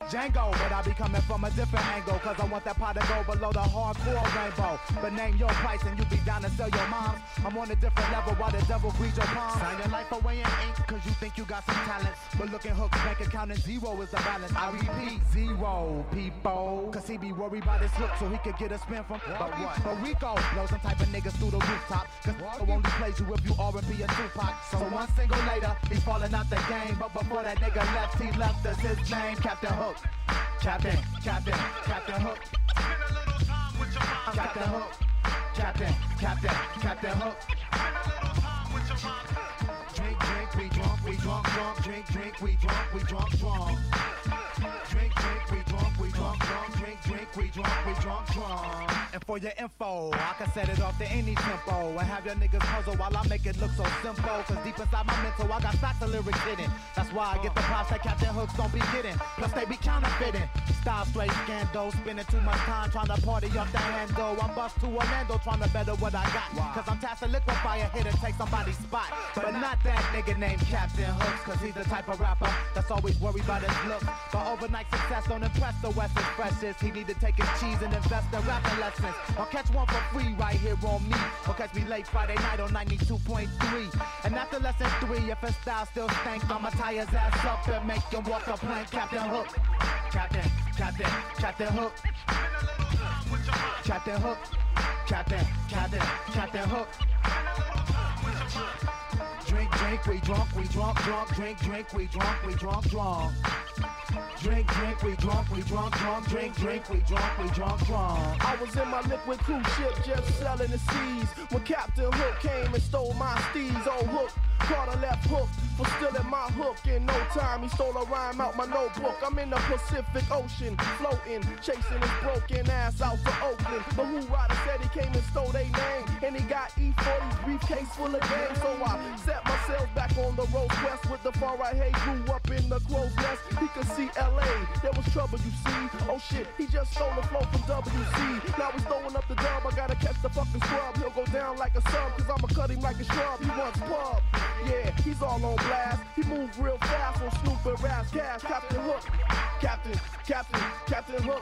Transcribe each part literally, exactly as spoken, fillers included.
Django, but I be coming from a different angle, cause I want that pot to go below the hardcore rainbow. But name your price and you be down to sell your moms. I'm on a different level while the devil breeds your palms. Sign your life away in ink cause you think you got some talents, but looking hooks, bank account and zero is the balance. I repeat, zero people, cause he be worried about his hook so he could get a spin from. But what? But Rico, blow some type of niggas through the rooftop, cause Rico only plays you if you R and B and Tupac. So one single later, he's falling out the game, but before that nigga left, he left us his name, Captain Hook. Captain, Captain, Captain Hook. Spend a little time with your mom. Captain Hook. Captain, Captain, Captain Hook. Spend a little time with your mom. Drink, drink, we drunk, we drunk, drunk. Drink, drink, we drunk, we drunk, drunk. Drink, drink, we drunk, we drunk, drunk. Drink, drink, we drunk, we drunk, drunk. And for your info, I can set it off to any tempo and have your niggas puzzle while I make it look so simple. Cause deep inside my mental, I got stacks of lyrics hidden. That's why I get the props that Captain Hooks don't be kidding. Plus they be counterfeiting. Style straight scandal, spending too much time trying to party off the handle. I'm bust to Orlando trying to better what I got. Cause I'm tasked to liquefy here to take somebody's spot. But not that nigga named Captain Hooks, cause he's the type of rapper that's always worried about his look. But overnight success don't impress the West Expressives. He need to take his cheese and invest in rapping lessons. I'll catch one for free right here on me, or catch me late Friday night on ninety-two point three. And after lesson three, if his style still stank, I'ma tie his ass up and make him walk the plank. Captain Hook. Captain, Captain, Captain Hook. Spend a little time with your mom. Captain Hook. Captain, Captain, Captain Hook. Spend a little time with your mom. Drink, drink, we drunk, we drunk, drunk. Drink, drink, we drunk, we drunk, drunk. Drink, drink, we drunk, we drunk, drunk. Drink, drink, we drunk, we drunk, drunk. I was in my liquid cruise ship just selling the seas when Captain Hook came and stole my steeds. Oh, Hook, caught a left hook for stealing my hook. In no time, he stole a rhyme out my notebook. I'm in the Pacific Ocean, floating, chasing his broken ass out to Oakland. But who rider said he came and stole their name? And he got E forty's briefcase full of game. So I set my sails back on the road west with the far right. Hey, grew up in the crow's nest. He could see L A, there was trouble, you see. Oh shit, he just stole the flow from W C. Now he's throwing up the dub, I gotta catch the fucking scrub. He'll go down like a sub, cause I'ma cut him like a shrub. He wants pub, yeah, he's all on blast. He moves real fast on Snoop and Ras Cash. Captain Hook, Captain, Captain, Captain Hook.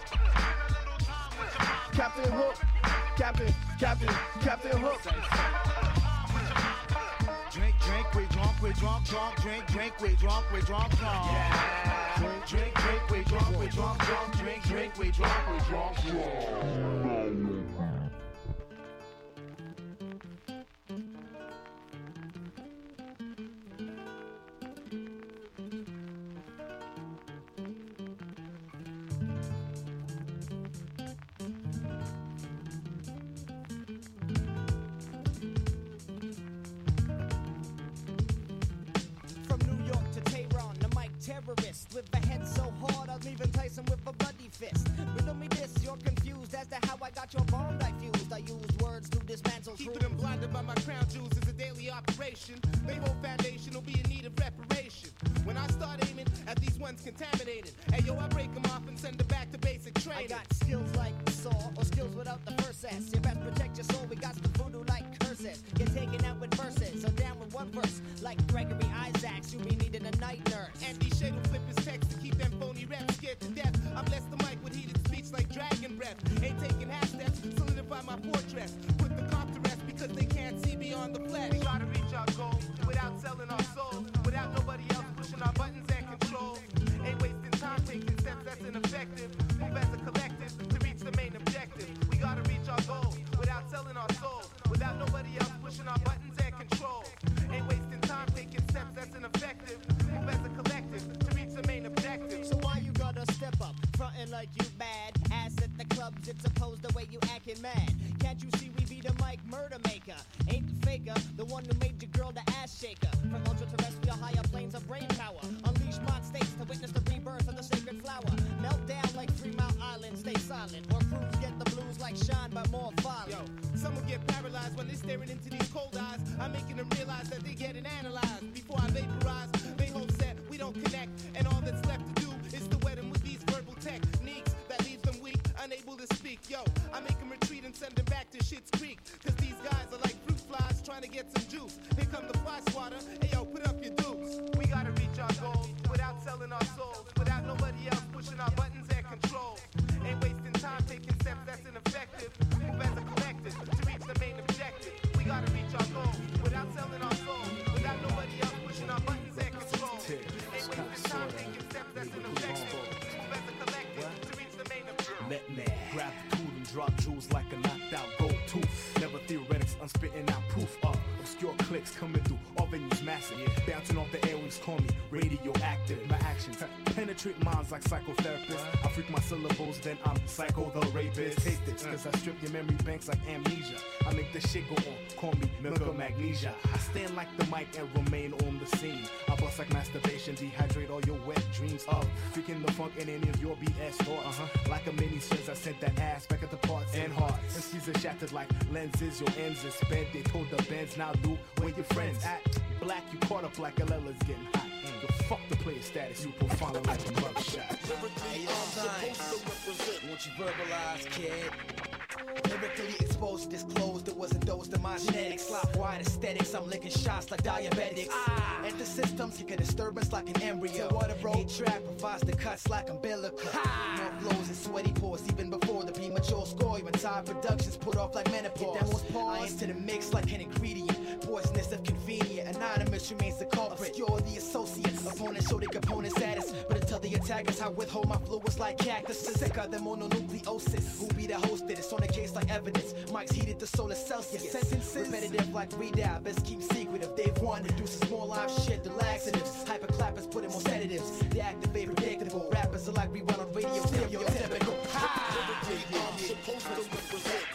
Captain Hook, Captain, Captain, Captain Hook. Drink, drink, we drunk, we drunk, drunk. Drink, drink, we drunk, we drunk, drunk. Yeah. Drink, drink, drink, we drunk, we drunk, drunk. Drink, drink, we drunk, we drunk, drunk. Terrorist with a head so hard I'll leave Tyson with a bloody fist. Riddle me this, you're confused as to how I got your bomb diffused. I used words to dismantle Keeping them blinded by my crown jewels is a daily operation. They whole foundation will be in need of reparation. When I start aiming at these ones contaminated, hey yo, I break them off and send them back to basic training. I got skills like saw or skills without the first S. You best protect your soul, we got the voodoo like curses. Get taken out with verses, so down with one verse. Like Gregory Isaacs, you be needing a night nurse. And these shade will flip his text to keep them phony raps scared to death. I bless the mic with heated speech like dragon breath. Ain't taking half steps, solidify my fortress. Put the cop to rest because they can't see beyond the flesh. We gotta reach our goal without selling our souls, without nobody else pushing our buttons and controls. Ain't wasting time taking steps that's ineffective. Move as a collective to reach the main objective. We gotta reach our goal without selling our souls, without nobody else pushing our buttons and controls. Ain't wasting time taking steps that's ineffective. Move as a collective to reach the main objective. So why you gotta step up, frontin' like you bad? Ass at the clubs, it's opposed the way you actin' mad. Can't you see we be the mic murder maker? Ain't the faker, the one who made your girl the ass shaker. From ultra-terrestrial higher planes of brain power. Unleash mod states to witness the rebirth of the sacred flower. Melt down like Three Mile Island, stay silent. Or crews get the blues like Shine but more violent. Yo, some will get paralyzed when they're staring into these cold eyes. I'm making them realize that they're getting analyzed. Before I vaporize, they whole set, we don't connect. And all that's left to do is to wet them with these verbal techniques that leaves them weak, unable to speak. Yo, I make them retreat and send them back to Schitt's Creek. Cause these guys are like fruit flies trying to get some juice. Here come the fly swatter, hey yo, put up your dukes. We gotta reach our goals without selling our souls, without nobody else pushing our buttons let me grab the tool and drop jewels like a knocked out gold tooth. Never theoretics, I'm spitting out proof of obscure clicks coming through, all venues massive. Yeah. Bouncing off the airwaves, call me radioactive. My actions penetrate minds like psychotherapists. I freak my syllables, then I'm psycho the rapist. Take this, cause I strip your memory banks like amnesia. I make this shit go on, call me milk of magnesia. I stand like the mic and remain on the scene. I bust like masturbation, dehydrate all your wet dreams of freaking the funk in any of your B S thoughts. Uh-huh. Like a mini says, I sent that ass back at the parts and hearts. And she's are shattered like lenses, your ends is sped. They told the bands, now do where your friends at. Black, you caught up like a Lella's getting hot. Mm. Yo, fuck the player status, you profile like a mugshot. Hey, yo, son, won't you verbalize, kid? Lyrically exposed, disclosed, it wasn't those to my genetics. Slop wide aesthetics, I'm licking shots like diabetics. Ah. Enter systems, kick a disturbance like an embryo. Water bro, track provides the cuts like umbilical. Ah. More flows and sweaty pores, even before the premature score. Even time productions put off like menopause. That was pause. I enter the mix like an ingredient. Poisonous if convenient, anonymous remains the culprit. Obscure the associates, opponents show their component status. But until the attackers, I withhold my fluids like cactus. Sicker than mononucleosis. Who be the hosted? It's on the case like evidence. Mike's heated the solar Celsius. Sentences repetitive like redab. Best keep secretive. They've won. Reduces more live shit to laxatives. Hyperclappers put in more sedatives. They activate predictable. Rappers are like we run on radio. Stereotypical. Ha! I'm supposed to represent.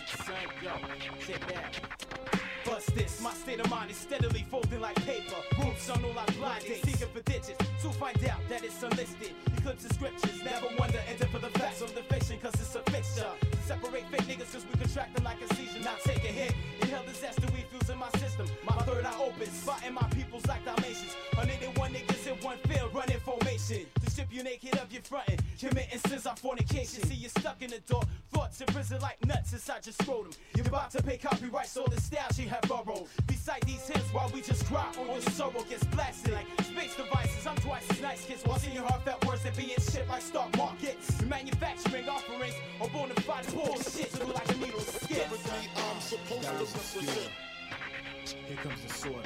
Check that. Bust this, my state of mind is steadily folding like paper. Roots on all our blind dates, seeking for digits to find out that it's unlisted. Eclipse the scriptures, never wonder, enter for the facts on the fiction, cause it's a fixture. To separate fake niggas, cause we contract them like a season. Not take a hit, inhale disaster, we fuse in my system. My third eye open, spotting my peoples like Dalmatians. one hundred one niggas in one field, running formation. To strip you naked of your frontin', committing sins on fornication. See you stuck in the door, thoughts in prison like nuts inside your scrotum. You're about to pay copyrights, all the styles you have borrowed. Recite these hymns while we just cry on your sorrow gets blasted like space devices. I'm twice as nice kids while seeing your heartfelt words and being shit like stock markets. Manufacturing offerings or bona fide bullshit to look like a needle skin. I'm supposed to represent. Here comes the sword.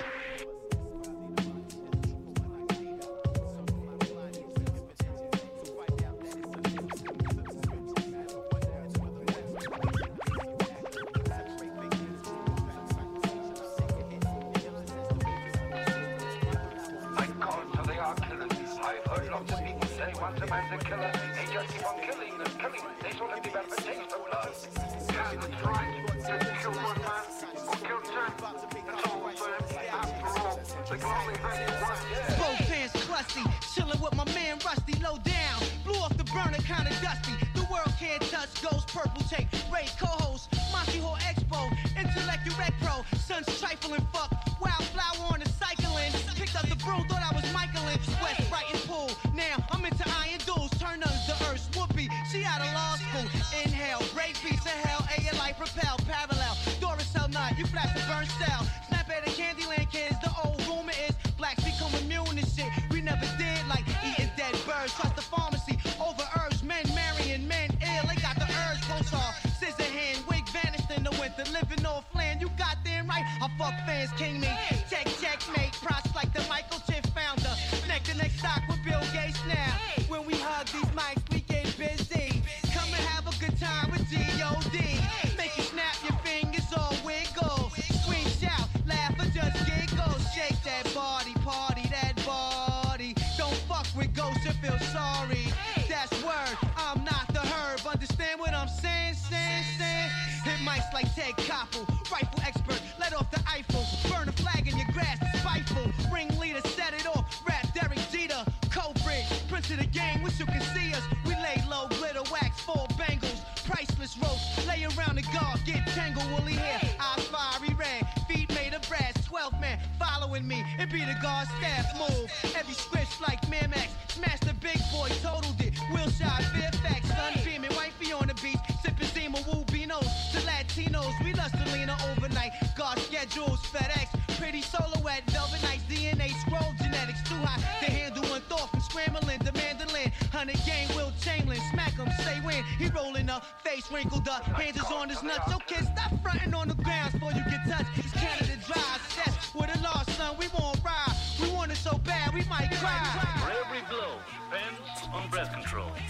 Once a man's a killer, he just keep on killing and killing. They sort of develop a taste for blood. Can't try to kill one man or kill ten. It's all the same. After all, the glory is one. Both hands crusty, chilling with my man Rusty, low down. Blew off the burner, kinda dusty. The world can't touch, goes purple tape. Ray co-host, Monty Hall Expo, Intellect Rec Pro. Son's trifling fuck, wildflower on the cycling. Picked up the broom, thought I was Michaelin. West Brighton pool, now I'm into iron duels. Turn us to earth, whoopee, she out of law school. Inhale, break piece of hell, A your life propel, parallel. Doris Hell Nut, you flash the burn cell. Snap at the Candyland kids, the old rumor is blacks become immune to shit. We never did like eating dead birds. Trust the pharmacy over herbs, men marrying men ill. They got the urge, close off. Scissor hand, wig vanished in the winter. Living off land, you got them right. I fuck fans, king me. Check, checkmate, props like the Michael Chip founder. Neck to neck stock with Bill Gates now. When we hug these mics, we get busy. Come and have a good time with G O D. Make you snap your fingers or wiggle. Scream, shout, laugh or just giggle. Shake that body, party that body. Don't fuck with ghosts, you feel sorry. That's word, I'm not the herb. Understand what I'm saying, saying, saying? Hit mics like Ted Koppel, rifle expert, let off the Eiffel. Burn a flag in your grass, spiteful. Ringleader, set it off. Rap Derek Jeter, culprit, prince of the game. Wish you can see us. We lay low, glitter wax, four bangles, priceless roast. Lay around the guard, get tangled, woolly hair, eyes fiery red, feet made of brass. Twelve man following me, it be the guard staff move. Every script like Miramax, smash the big boy, totaled it. Wilshire, Fairfax, sun beaming, wifey on the beach, sipping Zima, Woo Beanos. To Latinos, we lust to lean overnight. Guard schedules, FedEx, pretty silhouette, velvet nights, D N A scroll, genetics too hot to handle one thought from scrambling, demanding land. Hundred game, Will Chamberlain, smack him, say when he rolling up, face wrinkled up, hands is on his nuts. So kid, stop fronting on the grounds before you get touched. It's Canada Dry, that's with a lost son. We won't ride, we want it so bad we might cry. For every blow depends on breath control.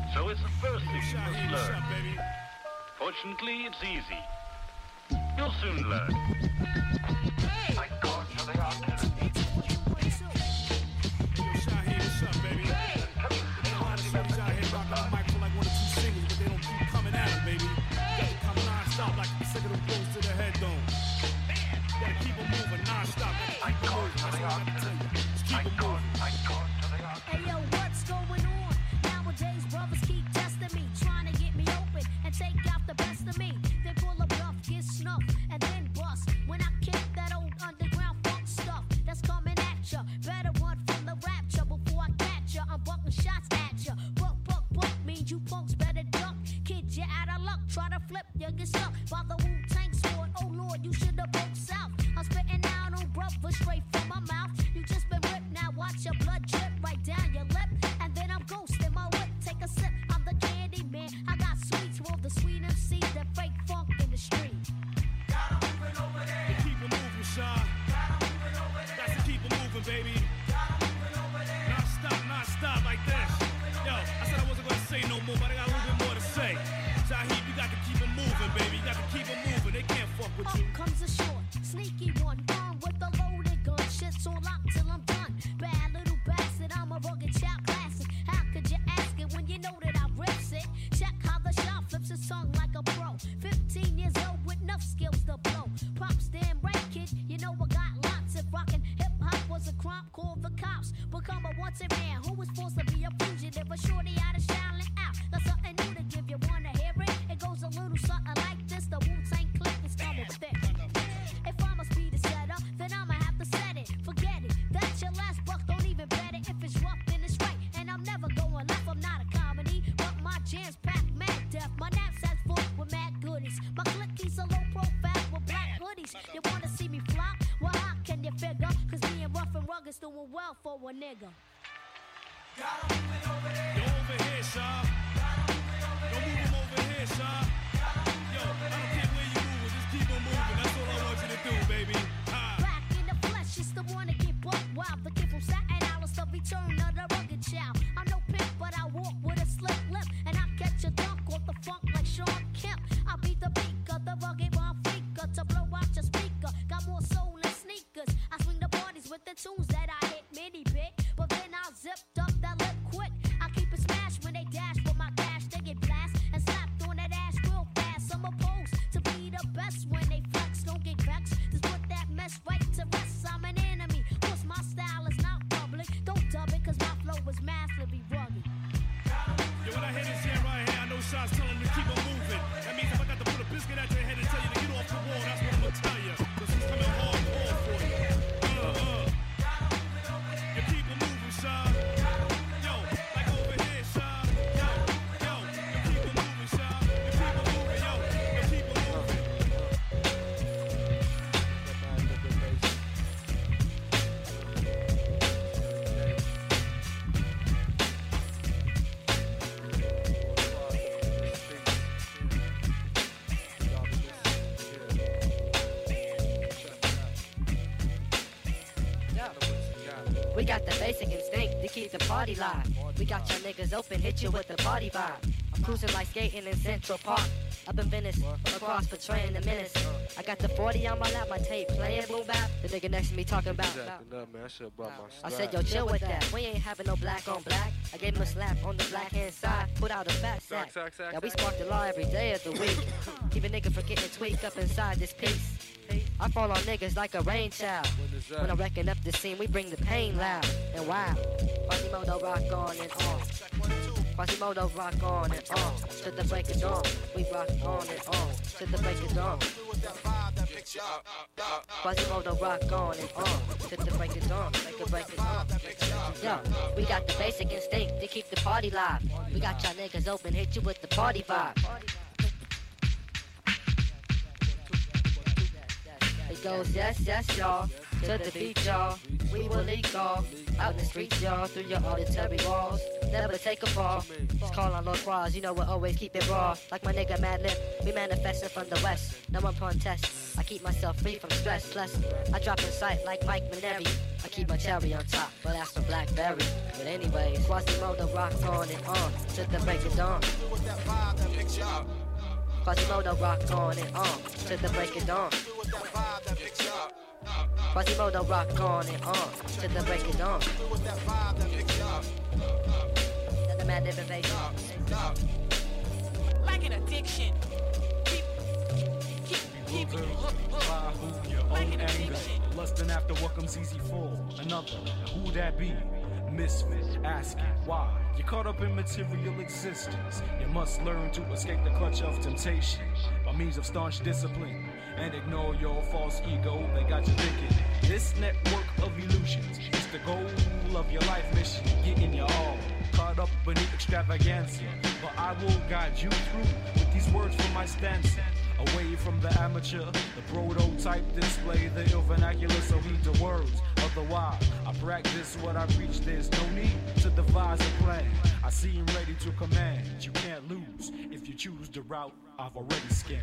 So it's the first thing you must learn. Fortunately, it's easy. You'll soon learn. My God, so they are killing. Yo, Shaheed, what's up, baby? Hey, a lot of niggas out here rocking the mic for like one or two singles, but they don't keep coming at them, baby. Gotta come non-stop like a sick of the blows to the head dome. Gotta keep them moving non-stop. My God, so they are killing. My God, my God, so they are killing. Hey yo, what's going on? Nowadays, brothers keep testing me, trying to get me open and take out the best of me. They pull a bluff, get snuffed, and then bust. When I kick that old underground funk stuff that's coming at ya, better run from the rapture before I catch ya. I'm bucking shots at ya. Buck, buck, buck means you punks better duck. Kid, you out of luck. Try to flip, you get stuck by the Wu-Tang sword. Oh Lord, you should have broke south. I'm spitting out on brothers straight from my mouth. You just been ripped, now watch your blood drip right down your lip. And then I'm ghosting my whip, take a sip. I'm the candy man. I got sweets for the sweet M C that fake funk in the street. Gotta move it over there. Keep it moving, Sean. Gotta move it over there. Got to keep it moving, baby. Gotta move it over there. Non stop, non stop like this. Yo, I said I wasn't gonna say no more, but I got a little bit more to say. Shaheed, you got to keep it moving, baby. You got to keep it moving. They can't fuck with you. Up comes a short, sneaky one, armed with a loaded gun. Shit's on lock till I'm done. Bad little bastard, I'm a rugged child classic. How could you ask it when you know that I rips it? Check how the shot flips his tongue like a pro. Fifteen years old with enough skills to blow. Props, damn right, kid. You know I got lots. If rockin' hip hop was a crime, call the cops. Become a wanted man who was supposed to be a fugitive, a shorty out of Shaolin out. That's something new to give you. Wanna hear it? It goes a little something like this. The Wu-Tang click is coming thick. If I'ma speed a setter, then I'ma have to set it. Forget it. That's your last buck. Don't even bet it. If it's rough, then it's right. And I'm never going left. I'm not a comedy, but my jams pack mad death. My knapsack's full with mad goodies. My click keys a low profile with black hoodies. You wanna see me flop? Well, how can you figure? Cause being rough and rugged's doing well for a nigga. Gotta move it over there. Yo, over here, Sean. Don't move him over here, Sean. Yo, I don't care where you moving. Just keep on moving. That's all I want you to do, baby. Ah. Back in the flesh, it's the one to get buck wild. The kid from Staten Island, the return of the rugged child. I'm no pimp, but I walk with a slick lip. And I catch a dunk off the funk like Sean Kemp. I beat the beak of the rugged one freaker to blow out your speaker. Got more soul than sneakers. I swing the parties with the tunes that I hit mini bit. But then I zipped up that lip quick. I keep it smashed when they dash with my cash. They get blast and slapped on that ass real fast. I'm opposed to be the best when they flex. Don't get vexed. Just put that mess right to rest. I'm an enemy. Cause my style is not public. Don't dub it cause my flow is massively rugged. Yo, when I hear this here right here, I know Sean's telling me to keep on moving. That means if I got to put a biscuit at your head and tell you to get off the wall, that's what I'm gonna tell you. Cause he's coming hardcore for you. Uh, uh. You keep it moving, Sean. Yo, like over here, Sean. Yo, yo, you keep it moving, Sean. You keep it moving, yo. You keep it moving. We got the basic instinct to keep the party live. We got your niggas open, hit you with the party vibe. I'm cruising like skating in Central Park. Up in Venice, across portraying the menace. I got the forty on my lap, my tape playing boom bap. The nigga next to me talking about. I said, yo, chill with that. We ain't having no black on black. I gave him a slap on the black hand side, put out a fat sack. Yeah, we spark the law every day of the week. Keep a nigga from getting tweaked up inside this piece. I fall on niggas like a rain child. When I'm wrecking up the scene, we bring the pain loud and wild. Quasimodo rock on and on. Quasimodo rock on and on. To the break of dawn, we rock on and on. To the break of dawn. Quasimodo rock on and on. To the break of dawn, make a break of dawn. Yo, we got the basic instinct to keep the party live. We got y'all niggas open, hit you with the party vibe. It goes yes, yes, y'all, to the beat, y'all. We will leak off out in the streets, y'all, through your auditory walls. Never take a fall. Just call on Lord Quaz, you know we'll always keep it raw. Like my nigga Madlib, we manifesting from the west. No one pun test. I keep myself free from stress, plus I drop in sight like Mike Mineri. I keep my cherry on top, but that's the blackberry. But anyways, Quasimodo rock on and on till the break of dawn. Quasimodo rock on and on till the break of dawn. Quasimodo rock on and on till the break of dawn. The mad innovation. Like an addiction. Keep, keep, keep it hooked. Your own anger, lusting after what comes easy for another. Who that be? Misfit, asking why. You're caught up in material existence. You must learn to escape the clutch of temptation by means of staunch discipline and ignore your false ego that got you thinking. This network of illusions is the goal of your life mission. Getting you all caught up beneath extravaganza, but I will guide you through with these words from my stanza. Away from the amateur, the prototype display, the ill vernacular, so heed the words. Otherwise, I practice what I preach. There's no need to devise a plan. I seem ready to command. You can't lose if you choose the route I've already scanned.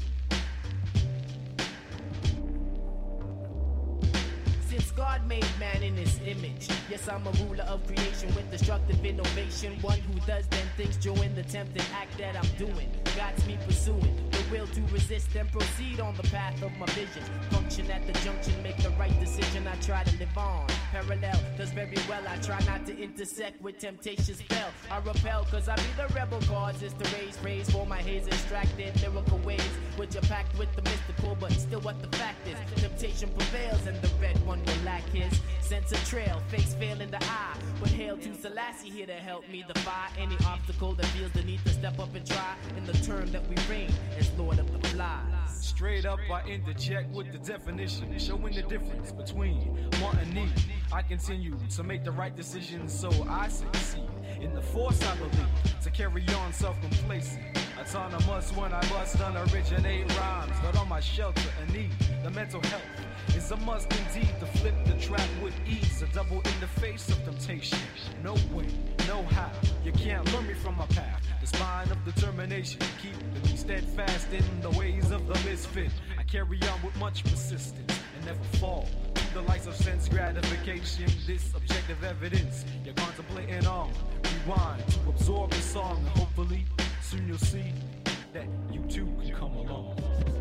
Since God made man in his image, yes, I'm a ruler of creation with destructive innovation. One who does then things join the tempting act that I'm doing. God's me pursuing the will to resist and proceed on the path of my vision. Function at the junction, make the right decision. I try to live on parallel, does very well. I try not to intersect with temptation's spell. I repel, cause I be the rebel cause is to raise praise for my haze extracted lyrical ways, which are packed with the mystical, but still what the fact is. Temptation prevails and the red one will lack his sense of trail, face fail in the eye. But hail to Selassie here to help me defy any obstacle that feels the need to step up and try in the term that we reign as Lord of the Flies. Straight up, I interject with the definition, showing the difference between want and need. I continue to make the right decisions so I succeed in the force I believe to carry on self-complacent. Autonomous when I must unoriginate rhymes, but on my shelter and need the mental health. It's a must indeed to flip the track with ease, a double in the face of temptation. No way, no how, you can't lure me from my path. The spine of determination, keep me steadfast in the ways of the misfit. I carry on with much persistence and never fall to the lights of sense gratification. This objective evidence you're contemplating on. Rewind to absorb the song, and hopefully soon you'll see that you too can come along.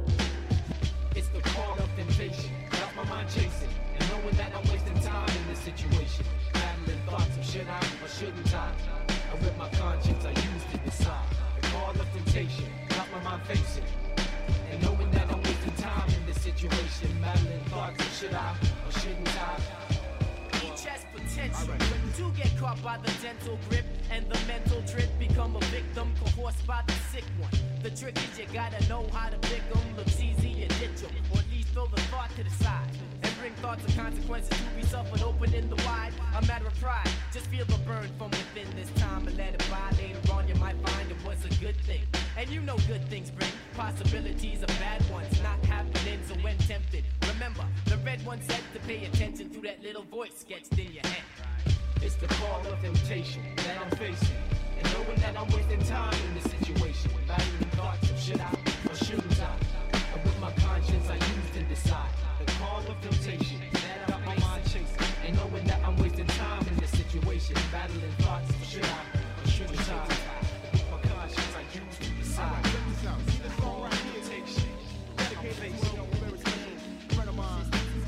It's the call of temptation, got my mind chasing, and knowing that I'm wasting time in this situation. Battling thoughts of should I or shouldn't I? And with my conscience I use to decide. The call of temptation, got my mind facing, and knowing that I'm wasting time in this situation. Battling thoughts of should I or shouldn't I? Each has potential right. to get caught by the dental grip and the mental trip, become a victim, coerced by the sick one. The trick is you gotta know how to pick them. Looks easy, you ditch them, or at least throw the thought to the side and bring thoughts of consequences to be suffered open in the wide. A matter of pride, just feel the burn from within this time and let it fly. Later on you might find it was a good thing, and you know good things bring possibilities of bad ones not happening. So when tempted, remember the red one said to pay attention to that little voice sketched in your head. It's the call of temptation that I'm facing, and knowing that I'm wasting time in this situation. Battling thoughts of should I or shouldn't I? And with my conscience I use to decide. The call of temptation that I'm my mind chasing, and knowing that I'm wasting time in this situation. Battling thoughts of should I or shouldn't I? With my conscience I use to decide. The call of temptation that I'm facing. A friend of mine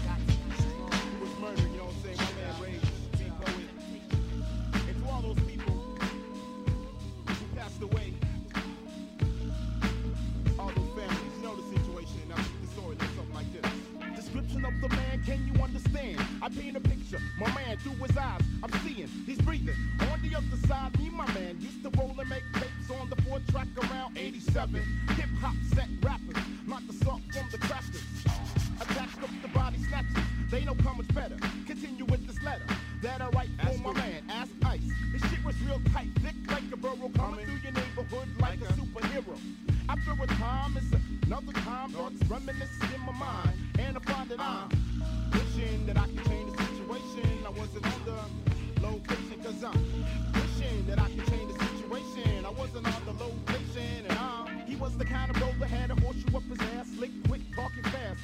who was murdered, you know what I'm saying? My man Ray, T-Poet. And to all those people who passed away, all those families, you know the situation. Now, the story looks something like this. Description of the man, can you understand? I paint a picture, my man through his eyes, I'm seeing, he's breathing. On the other side, me and my man used to roll and make tapes on the four track around eighty-seven. Hip hop set rappers, not the song from the crackers. Attached up the body snatchers, they know how much better. Continue with this letter that I write for my man, Ask Ice. This shit was real tight, thick like a burrow, coming through your neighborhood like a superhero. After a time, it's another time, thoughts reminiscing in my mind, and I find that I'm wishing that I could change the situation. I wasn't on the location, cause I'm wishing that I could change the situation. I wasn't on the location, and I'm, he was the kind of bro that had a horseshoe up his ass, slick, quick, talking fast.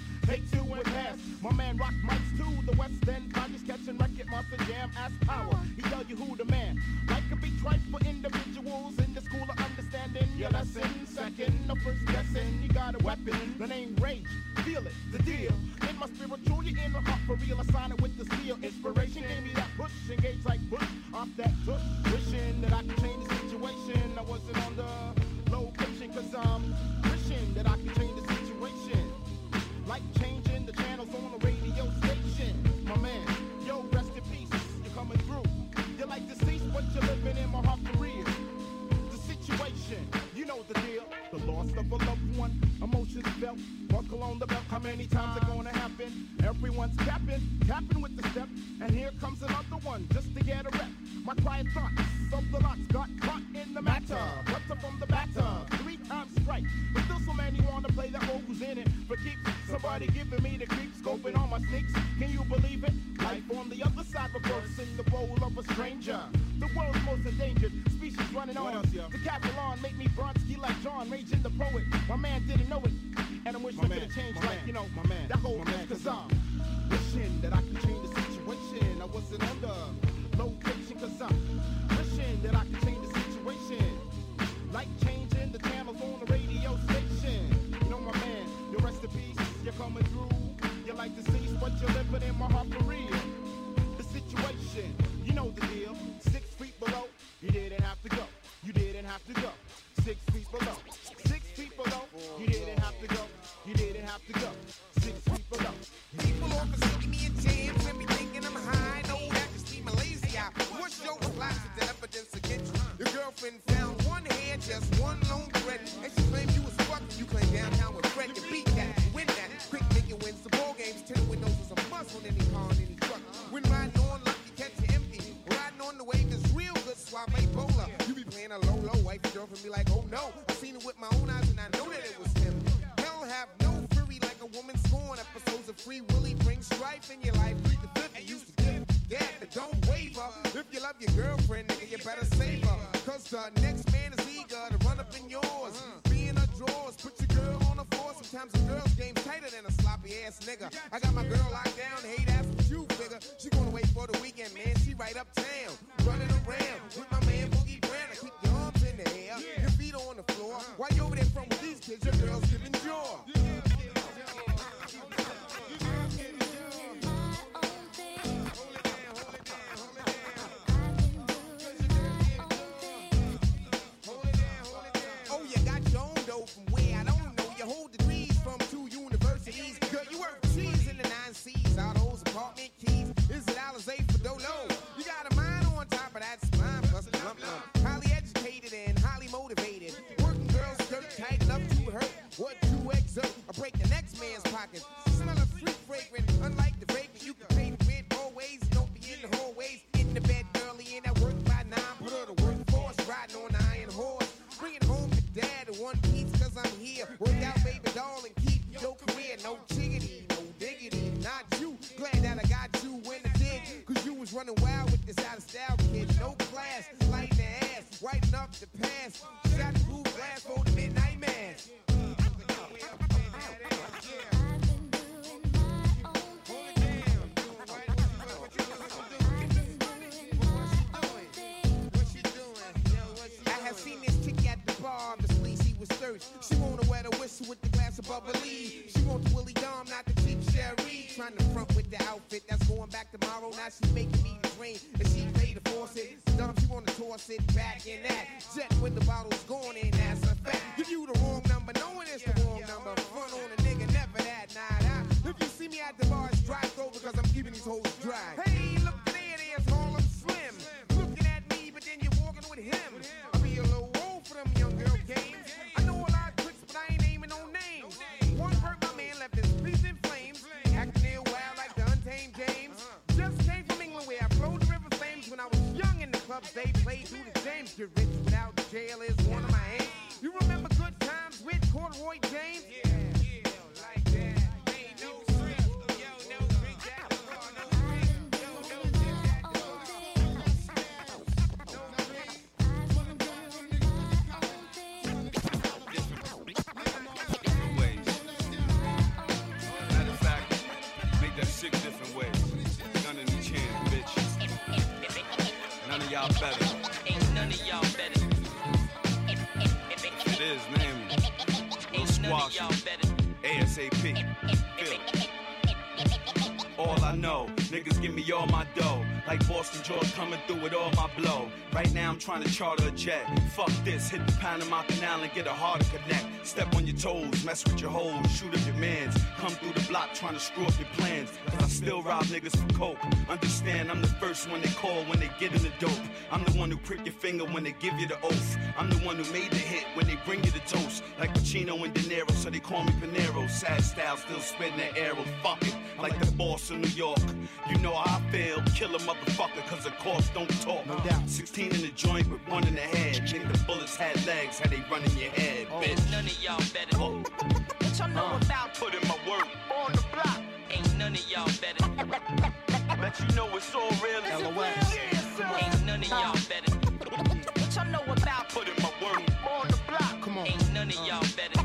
no first guessing. You got a weapon, the name Rage. Feel it, the deal. In my spiritual, you're in the heart for real. I sign it with the steel. Inspiration gave me that push, engage like push. Off that tush, wishing that I could change the situation. I wasn't on the location, cause I'm wishing that I could change the situation. Like changing the channels on the radio station. My man, yo, rest in peace, you're coming through. You're like deceased, but you're living in my heart for real. The situation, you know the deal. The loss of a loved one, emotions felt. Buckle on the belt, how many times are gonna happen? Everyone's capping, capping with the step. And here comes another one, just to get a rep. My quiet thoughts of the lots got caught in the matter. Butter from the batter, three times strike. But still so many wanna play the role who's in it. For keeps somebody giving me the creep, scoping on my sneaks. Can you believe it? Life on the other side reversing the bowl of a stranger. The world's most endangered, species running on. Else, yeah? The Catalan make me Bronski like John, raging the poet. My man didn't know it, and I wish I could have changed like, man, you know, my man, that whole man, cause I'm wishing that I could change the situation. I wasn't on the location, cause I'm wishing that I could change the situation. Like changing the channels on the radio station. You know, my man, you rest in peace, you're coming through. You're like deceased, but you're living in my heart for real. The situation, you know the deal. Six feet below, you didn't have to go. You didn't have to go. Six feet below. Six feet below, you didn't have to go. You didn't have to go. Six feet below. People often see me in jams and be thinking I'm high. No, that just be my lazy eye. What's your reply to the evidence against you? Your girlfriend found one hand, just one lone thread. And she claimed you was fucking. You claim downtown with Fred. You beat that, win that. Quick thinking wins the ball games. Ten windows is a must on any car and any truck. When riding on lucky, catch you empty. Riding on the wave is real good, swap Ebola. You be playing a low, low, wife your girlfriend be like, oh no. I seen it with my own eyes and I know that it was him. Hell have no fury like a woman scorn. Episodes of Free Willy bring strife in your life. Plead the fifth, you used to give that, but don't waver. If you love your girlfriend, nigga, you better save her. Cause the next man is eager to run up in yours. Be in her drawers, put your girl on the floor. Sometimes a girl's game tighter than a sloppy ass nigga. I got my girl locked down, hate ass what you figure. She gonna wait for the weekend, man, she right uptown. Running around with my man Boogie Brown. I keep your arms in the air, your feet on the floor. While you over there front with these kids, your girl's giving jaw. Oh, you got your own dough from where I don't know. You hold degrees from two universities. Girl, you work cheese in the nine C's. All those apartment keys. Is it Alizé for Dolo? You got a mind on top of that spine. Plus the lump lump. Highly educated and highly motivated. Working girls skirt tight enough to hurt. What you exert? Or break the next man's pockets. Smell of fruit fragrant. Unlike the vapor, you can pay the rent always. Don't be in the hallways. In the bed early and at work by nine. Put her to workforce. Riding on the iron horse. Bring it home to dad in one piece cause I'm here. Work out, baby doll, and keep your career. No chiggity, no diggity, not you. Glad that I got you in the dig. Cause you was running wild with this out of style kid. No class, light the ass, white enough to pass. Shot the blue glass for the midnight mass. I have seen this chick at the bar, Miss Lacey was thirst. She wanna wet a whistle with the glass of bubbly. She want the Willie Dom, not the cheap Sherry. Trying to front with the outfit that's going back tomorrow. Now she making me the drain, and she paid to force it. Dumb, she wanna toss it back in that jet when the bottle's gone in. That's a fact. Give you the wrong number, knowing it's the wrong number. Front on a nigga, never that, nah, nah. If you see me at the bar, it's dry throw because I'm keeping these hoes dry. Hey, look there, there's Harlem Slim. Looking at me, but then you're walking with him. I'll be a little old for them young girl games. I know a lot of tricks, but I ain't naming no names. One hurt my man left his piece in flames. Acting ill wild like the untamed James. Just came from England where I flowed the river Thames. When I was young in the clubs, they played through the James. Get rich without jail is one of my aims. You remember good times with Corduroy James? Yeah, yeah, like that. Ain't no trick. Yo, no drink that. No drink. Yo, no drink that. Different ways. Matter of fact, make that six different ways. None of these hands, bitch. None of y'all better. Ain't none of y'all better. It is, name me. ASAP. Feel it. All I know, niggas give me all my dough. Like Boston George coming through with all my blow. Right now I'm trying to charter a jet. Fuck this, hit the Panama Canal and get a harder connect. Step on your toes, mess with your hoes, shoot up your mans. Come through the block trying to screw up your plans. Cause I still rob niggas for coke. Understand I'm the first one they call when they get in the dope. I'm the one who prick your finger when they give you the oath. I'm the one who made the hit when they bring you the toast. Like Pacino and De Niro, so they call me Panero. Sad style, still spitting that arrow. Fuck it, like the boss of New York. You know how I feel, kill a motherfucker cause the corpse don't talk. No doubt. sixteen in the joint with one in the head. Think the bullets had legs, how they run in your head, oh, bitch. None of y'all better. Oh. What y'all know uh, about? Put in my work. On the block. Ain't none of y'all better. Let you know it's all real. L O S. Ain't none of y'all better. What y'all know about? Put in my work. On the block. Come on. Ain't none of y'all better.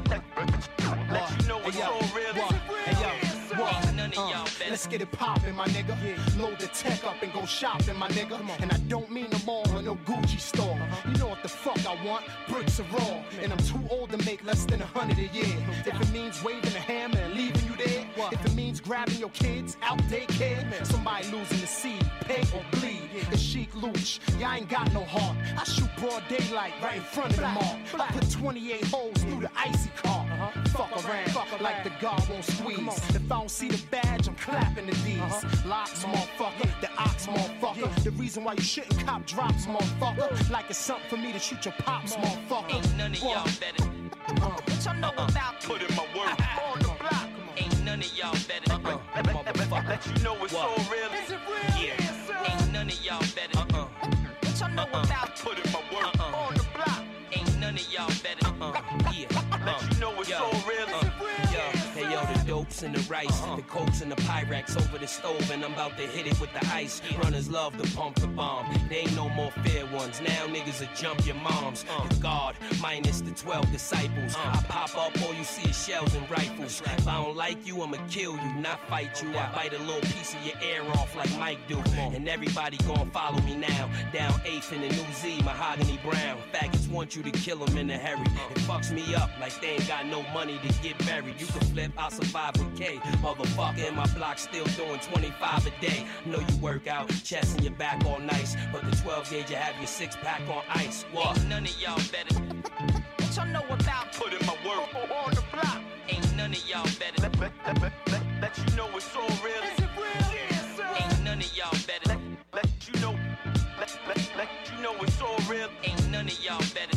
Let you know it's all real. Hey yo. What? Ain't none of y'all better. Let's get it poppin', my nigga. Yeah. Load the tech up and go shopping, my nigga. And I don't mean no mall or no Gucci store. Uh-huh. You know what the fuck I want? Bricks are raw. And I'm too old to make less than a hundred a year. If it means waving a hammer and leaving you there. What? If it means grabbing your kids out daycare. Somebody losing the seed, pay or bleed. The chic looch, y'all ain't got no heart. I shoot broad daylight right in front of them all. I put twenty-eight holes through the icy car. Uh-huh. Fuck around, fuck like the guard won't squeeze. If I don't see the badge, I'm clapping the D's. Uh-huh. Locks, motherfucker, the ox, motherfucker. Yeah. The reason why you shouldn't cop drops, motherfucker. Like it's something for me to shoot your pops, motherfucker. Ain't none of y'all better. Uh, what y'all know uh-uh. about? Put in my work. On the block. Ain't none of y'all better. Uh-uh. Let, let, let, let you know it's what? All real. Is it real? Yeah. Ain't none of y'all better. Uh-uh. What y'all know uh-uh. about? Put in my work. Uh-uh. On the block. Ain't none of y'all better. Uh-uh. Yeah. Uh-uh. Let you know it's yo. All real. Uh, yo. Hey yo, the dopes and the rice, uh-huh. the cokes and the Pyrex over the stove, and I'm about to hit it with the ice. Runners love to pump the bomb. They ain't no more fair ones. Now niggas will jump your moms. Uh. The guard minus the twelve disciples. Uh. I pop up, all you see is shells and rifles. Right. If I don't like you, I'ma kill you, not fight you. I bite a little piece of your ear off like Mike do. And everybody gon' follow me now. Down eighth in the New Z, Mahogany Brown. Faggots want you to kill them in a hurry. It fucks me up like they ain't got no money to get buried. You can flip, I'll survive with K. Motherfucker in my block still doing twenty-five a day. Know you work out, chest and your back all nice. But the twelve gauge, you have your six pack on ice. What? Ain't none of y'all better. What y'all know about? Put in my work. On the block. Ain't none of y'all better. Let, let, let, let, let, let you know it's all real. Is it real? Yes, sir. Ain't none of y'all better. Let, let you know. Let, let, let you know it's all real. Ain't none of y'all better.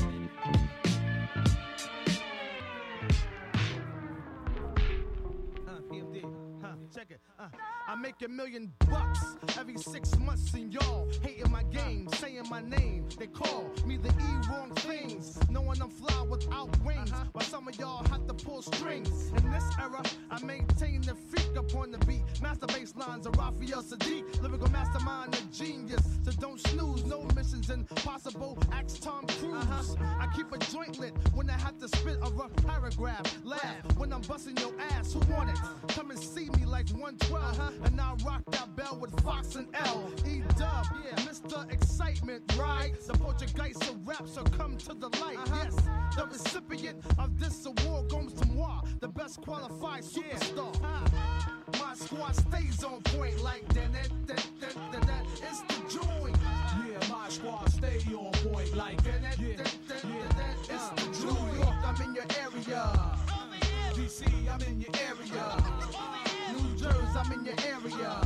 Check it. Uh, I make a million bucks every six months, and y'all hating my game, saying my name. They call me the E wrong things, knowing I'm fly without wings. Uh-huh. While some of y'all have to pull strings. In this era, I maintain the freak up on the beat. Master bass lines of Raphael Sadiq, lyrical mastermind, a genius. So don't snooze, no missions impossible. Ask Tom Cruise. Uh-huh. I keep a joint lit when I have to spit a rough paragraph. Laugh when I'm busting your ass. Who want it? Come and see me like one twelve, uh-huh. And I rock that bell with Fox and L. E-Dub, yeah. Mister Excitement, right? The Portuguese of rap, so come to the light, uh-huh. Yes. The recipient of this award goes to moi, the best qualified superstar. Yeah. Uh, my squad stays on point like that, that, that, that, that, that. It's the joint. Yeah, my squad stay on point like that, that, yeah. that, that, yeah. that, that. It's uh, the joint. New York, I'm in your area. D C, I'm in your area. New Jersey, I'm in your area.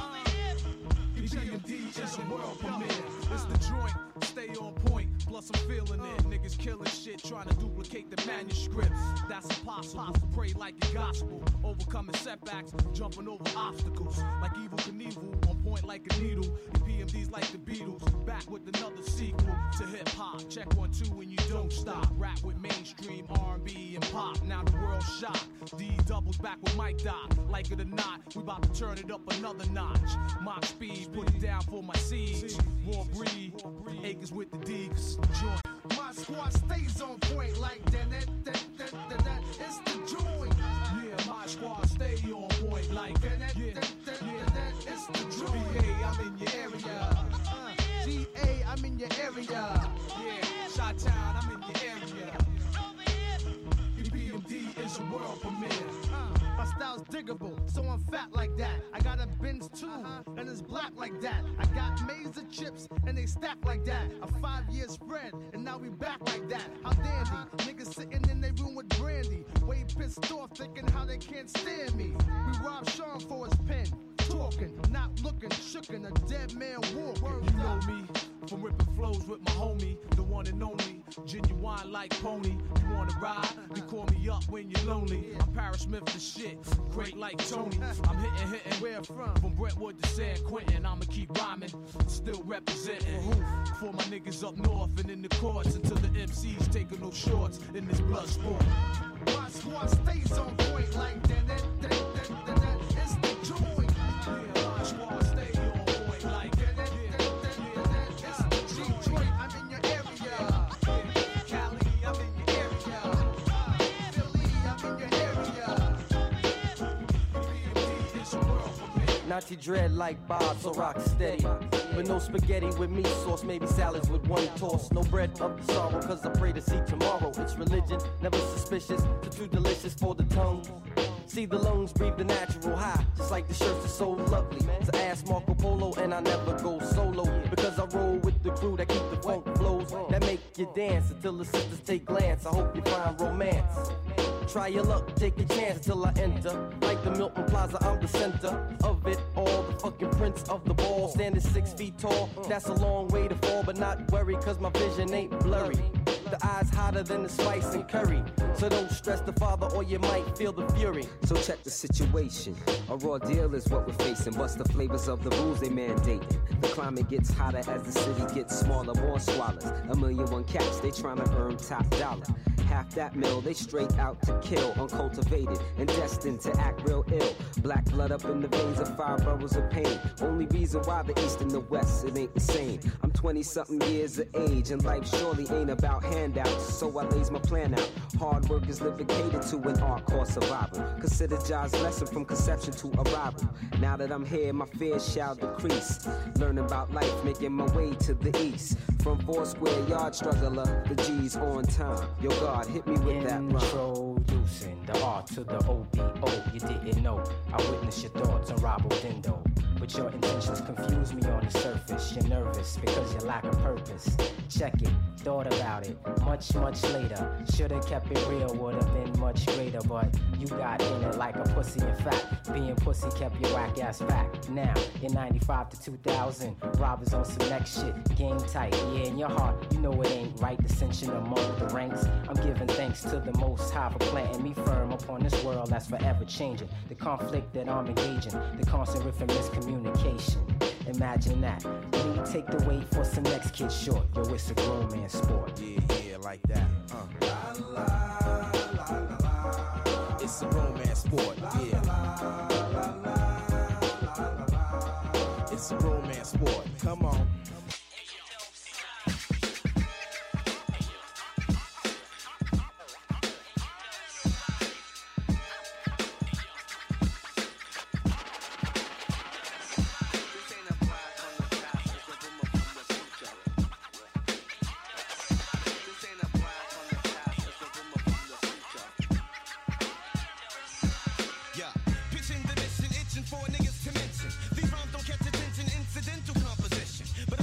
P M D is a world premiere. It's the joint, stay on point. Plus I'm feeling it. Niggas killing shit, trying to duplicate the manuscript. That's impossible. Pray like a gospel. Overcoming setbacks, jumping over obstacles. Like Evil Knievel, on point like a needle. And P M D's like the Beatles. Back with another sequel to hip hop. Check one, two, and you don't stop. Rap with mainstream R and B and pop. Now the world's shocked. D doubles back with Mike Doc. Like it or not, we about to turn it up another notch. Mock speed, put it down for my seeds. Raw breed, acres with the D, cause the joint. My squad stays on point like that, that, that, that, that, that. It's the joint. Yeah, my squad stay on point like that, that, yeah, that, that, yeah. that, that. It's the joint. B A, I'm in your area. Uh, G A, I'm in your area. Yeah, Chi-Town, I'm in your area. P M D is a world premiere. Uh, style's diggable, so I'm fat like that. I got a Benz too, and it's black like that. I got maize of chips, and they stack like that. A five-year spread, and now we back like that. How dandy, niggas sitting in their room with brandy, way pissed off, thinking how they can't stand me. We robbed Sean for his pen, talking, not looking, shookin', a dead man walking. You know me, from ripping flows with my homie, the one and only, genuine like Pony. You wanna ride? You call me up when you're lonely. I'm Paris Smith the shit, great like Tony. I'm hitting, hitting, where from? From Brentwood to San Quentin, I'ma keep rhyming, still representing. For my niggas up north and in the courts, until the M Cs taking no shorts in this blood sport. My squad stays on point like that, that, that, that, that, that. It's the joint. Yeah, my squad stay on point like that, that, that, that, that, that. It's the Detroit, I'm in your area. Cali, I'm in your area. Philly, I'm in your area. B M T is a world for me. Naughty dread like Bob, so rock steady. But no spaghetti with meat sauce, maybe salads with one toss. No bread of the sorrow, cause I pray to see tomorrow. It's religion, never suspicious, too, too delicious for the tongue. See the lungs breathe the natural high, just like the shirts are so lovely. So ask Marco Polo and I never go solo, because I roll with the crew that keep the funk flows, that make you dance until the sisters take glance. I hope you find romance. Try your luck, take a chance till I enter. Like the Milton Plaza, I'm the center of it all. The fucking prince of the ball, standing six feet tall. That's a long way to fall, but not worry, cause my vision ain't blurry. The eyes hotter than the spice and curry, so don't stress the father or you might feel the fury. So check the situation. A raw deal is what we're facing. What's the flavors of the rules they mandating? The climate gets hotter as the city gets smaller. More swallows, a million one cats, they tryna earn top dollar. Half that mill, they straight out to kill. Uncultivated and destined to act real ill. Black blood up in the veins of five boroughs of pain. Only reason why the east and the west, it ain't the same. I'm twenty something years of age, and life surely ain't about handouts. So I lays my plan out. Hard work is living catered to an art called survival. Consider Jai's lesson from conception to arrival. Now that I'm here, my fears shall decrease. Learning about life, making my way to the east. From four square yard struggler, the G's on time. Yo God, hit me with that rhyme. Introducing the R to the O B O. You didn't know. I witnessed your thoughts on Robo Dindo. But your intentions confuse me on the surface. You're nervous because you lack a purpose. Check it, thought about it, much, much later. Should've kept it real, would've been much greater. But you got in it like a pussy in fact. Being pussy kept your whack ass back. Now, in ninety-five to two thousand, robbers on some next shit. Game tight, yeah, in your heart, you know it ain't right. Dissension among the ranks. I'm giving thanks to the Most High for planting me firm upon this world that's forever changing. The conflict that I'm engaging, the constant riff and miscommunication. Imagine that. Me take the weight for some next kid short. Yo, it's a grown man sport. Yeah, yeah, like that. Uh. La, la, la, la, la. It's a grown man sport. Yeah. La, la, la, la, la. It's a grown man sport. Come on. For niggas to mention, these rhymes don't catch attention, incidental composition. But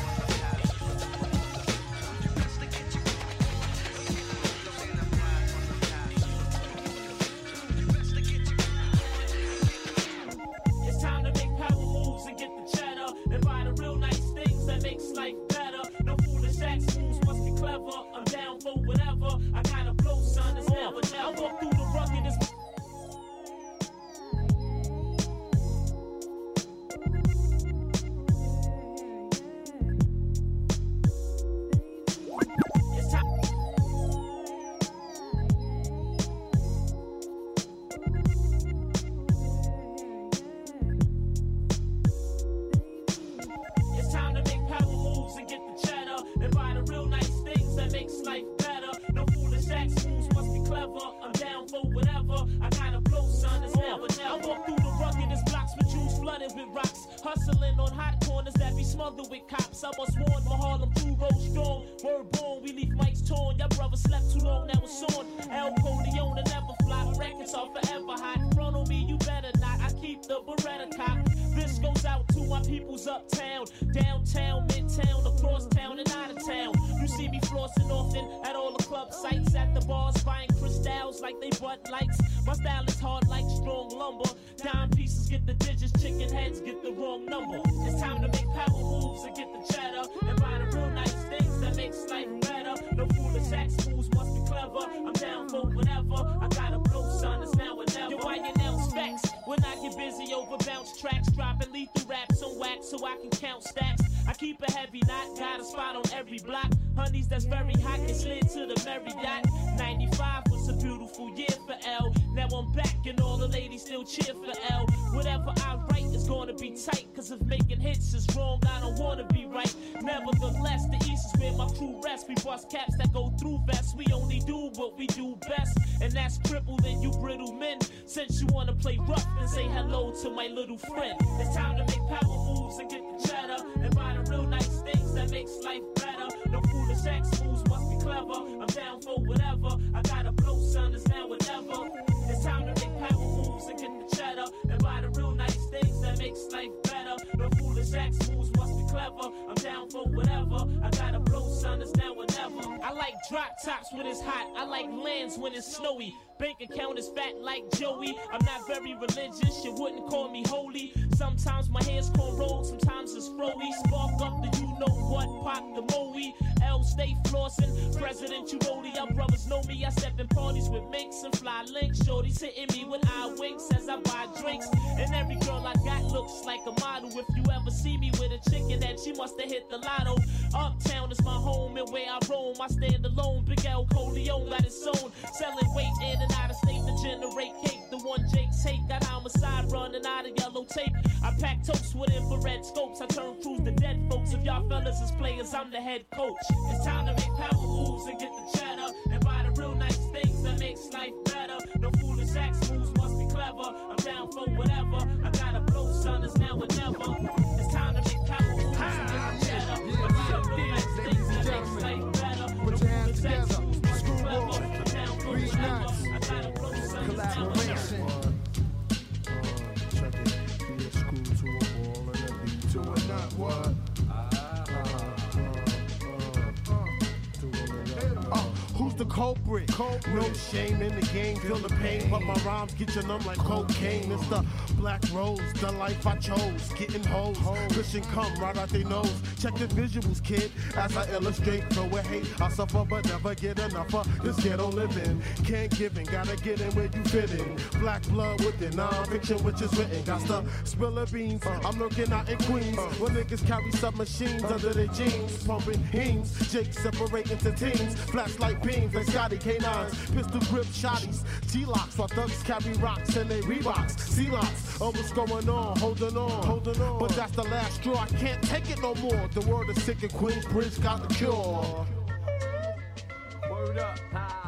It's time to make power moves and get the cheddar and buy the real nice things that makes life better. No foolish acts, moves must be clever. I'm down for whatever. I gotta blow, son. It's never never. I walk through the ruggedest. It's time. It's time to make power moves and get the cheddar and buy the real nice things that makes life better. No foolish acts, moves must be clever. I'm down for whatever. I gotta blow, son. It's never never. I walk through the ruggedest blocks with Jews flooded with rocks, hustling on hot corners that be smothered with cops. I was warned my Harlem crew roll strong. Word born, we leave mics torn. Y'all brothers slept too long, now it's on. El Corleone never fly. Records are forever hot. Front on me, you better not. I keep the Beretta cock. This goes out to my peoples uptown, downtown, midtown, across town, and out of town. You see me flossing often at all the club sites, at the bars, buying crystals like they butt lights. My style is hard like strong lumber. Dime pieces get the digits, chicken heads get the wrong number. It's time to make power moves and get the cheddar and buy the real nice things that makes life better. No foolish acts, moves must be clever. I'm down for whatever. I gotta blow, son. It's now or never. Yo, why your nails specs? When I get busy over bounce tracks, dropping lethal raps on wax so I can count stacks. I keep a heavy knot, got a spot on every block. Honeys that's very hot get slid to the Marriott. ninety-five was a beautiful year for L. Now I'm back and all the ladies still cheer for L. Whatever I write is gonna be tight, cause if making hits is wrong, I don't wanna be right. Nevertheless, the East is where my crew rests. We bust caps that go through vests. We only do what we do best, and that's crippled and you brittle men. Since you wanna play rough and say hello to my little friend, it's time to make power moves and get the cheddar and buy the real nice things that makes life better. No foolish acts, moves must be clever. I'm down for whatever. I gotta blow, son. It's now or never. It's time to make power moves and get the cheddar and buy the real nice things that makes life better. No foolish acts, moves must be clever. I'm down for whatever. I gotta blow, son. It's now or never. I like drop tops when it's hot. I like lands when it's snowy. Bank account is fat like Joey. I'm not very religious, you wouldn't call me holy. Sometimes my hair's cornrowed, sometimes it's froey. Spark up the you know what, pop the moe. L stay flossing, President you rollie. Y'all brothers know me, I step in parties with minks and fly links. Shorty's hitting me with eye winks as I buy drinks. And every girl I got looks like a model. If you ever see me with a chicken that she must have hit the lotto. Uptown is my home and where I roam. I stand alone, Big L Corleone got his own. Selling weight in and out of state to generate cake. The one Jake take, got homicide running out of yellow tape. I pack toast with infrared scopes. I turn crews to dead folks. If y'all fellas is players, I'm the head coach. It's time to make power moves and get the cheddar and buy the real nice things that makes life better. No foolish acts, moves must be clever. I'm down for whatever. I gotta blow, son. It's now or never. It's time to make power moves and get the cheddar and buy the real nice things that makes life better. No foolish acts, moves must be clever. I'm down for whatever. I gotta blow, son. It's now or never. What? Who's the culprit? culprit? No shame in the game, feel the pain, but my rhymes get you numb like cocaine. It's the black rose, the life I chose. Getting hoes, cushion come right out they nose. Check the visuals, kid, as I illustrate. Throw a hate, I suffer but never get enough of this ghetto living. Can't give in, gotta get in where you fit in. Black blood with the non-fiction which is written. Got to spill the beans, I'm looking out in Queens. When niggas carry submachines under their jeans. Pumping heams, Jake separate into teams. Flashlight beams like Scotty K nines. Pistol grip shotties, T-locks. While thugs carry rocks and they Reeboks. C-locks, oh what's going on, holding on, holding on. But that's the last straw, I can't take it no more. The world is sick and Queensbridge got the cure. Word up, ah.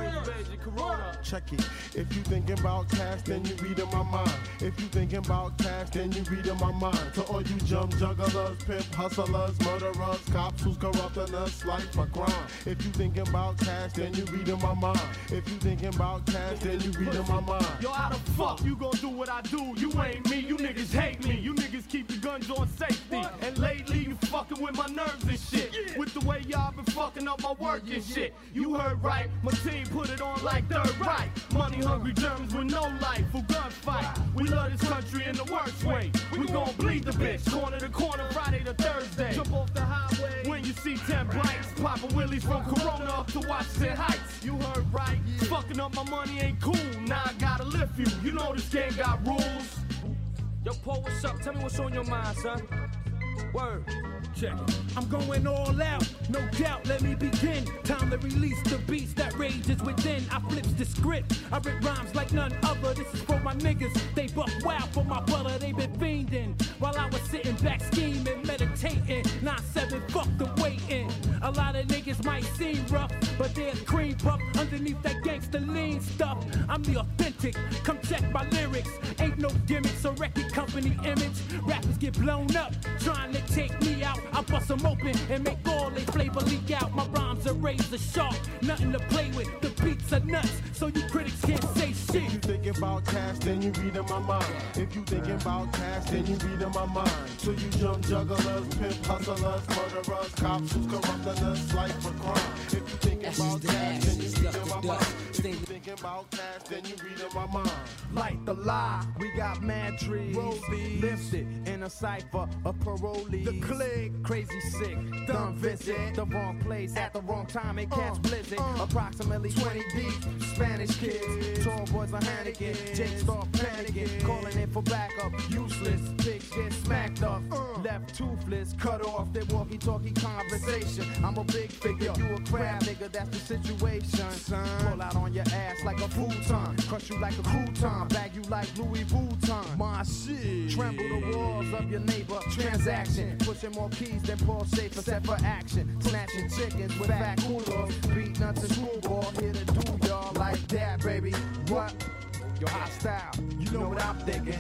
Corona. Check it. If you thinking about cash, then you read in my mind. If you thinking about cash, then you read in my mind. To all you jump jugglers, pimp hustlers, murderers, cops who's corrupting us like for crime. If you thinking about cash, then you read in my mind. If you thinking about cash, then you read in my mind. Yo, how the fuck you gon' do what I do? You ain't me, you niggas hate me. You niggas keep your guns on safety. What? And lately you fucking with my nerves and shit. Yeah. With the way y'all been fucking up my work yeah, yeah, and shit. Yeah. You heard right, my team put it on like third right. Money hungry Germans with no life for gunfight. We love this country in the worst way. We gon' bleed the bitch, corner to corner, Friday to Thursday. Jump off the highway when you see ten bikes. Poppin' willies from Corona up to Washington Heights. You heard right, yeah. Fucking up my money ain't cool. Now I gotta lift you, you know this game got rules. Yo, Paul, what's up? Tell me what's on your mind, son. Word. Check it. I'm going all out, no doubt, let me begin. Time to release the beast that rages within. I flips the script, I rip rhymes like none other. This is for my niggas, they buck wild for my brother. They been fiending while I was sitting back scheming, meditating. nine seven, fuck the waiting. A lot of niggas might seem rough, but they're cream puff underneath that gangster lean stuff. I'm the authentic, come check my lyrics. Ain't no gimmicks or record company image. Rappers get blown up, trying to take me out. I bust them open and make all they flavor leak out. My rhymes are razor sharp, nothing to play with. The beats are nuts, so you critics can't say shit. If you thinking about cash, then you read in my mind. If you thinking about cash, then you read in my mind. So you jump jugglers, pimp hustlers, murderers, cops who's corrupting us like for crime. If you thinking about cash, then you read in my mind. If you thinking about cash, then you read in my mind. Like the lie, we got mad trees, lifted in a cipher of parolees. The click, crazy sick, dumb visit, the wrong place at the wrong time and catch blizzard. Approximately twenty deep, Spanish kids, tall boys are Hannigan, Jake start panicking, calling in for backup, useless, pigs get smacked up, left toothless, cut off their walkie-talkie conversation. I'm a big figure, you a crab nigga, that's the situation, son. Pull out on your ass like a futon, crush you like a crouton, bag you like Louis Vuitton. My shit, tremble the walls of your neighbor, transaction, pushing more keys than Paul Safer, set for action, snatching chickens with fat coolers, beat nuts and screwball, here to do y'all like that, baby. What? Yo, hostile, you know what I'm thinking.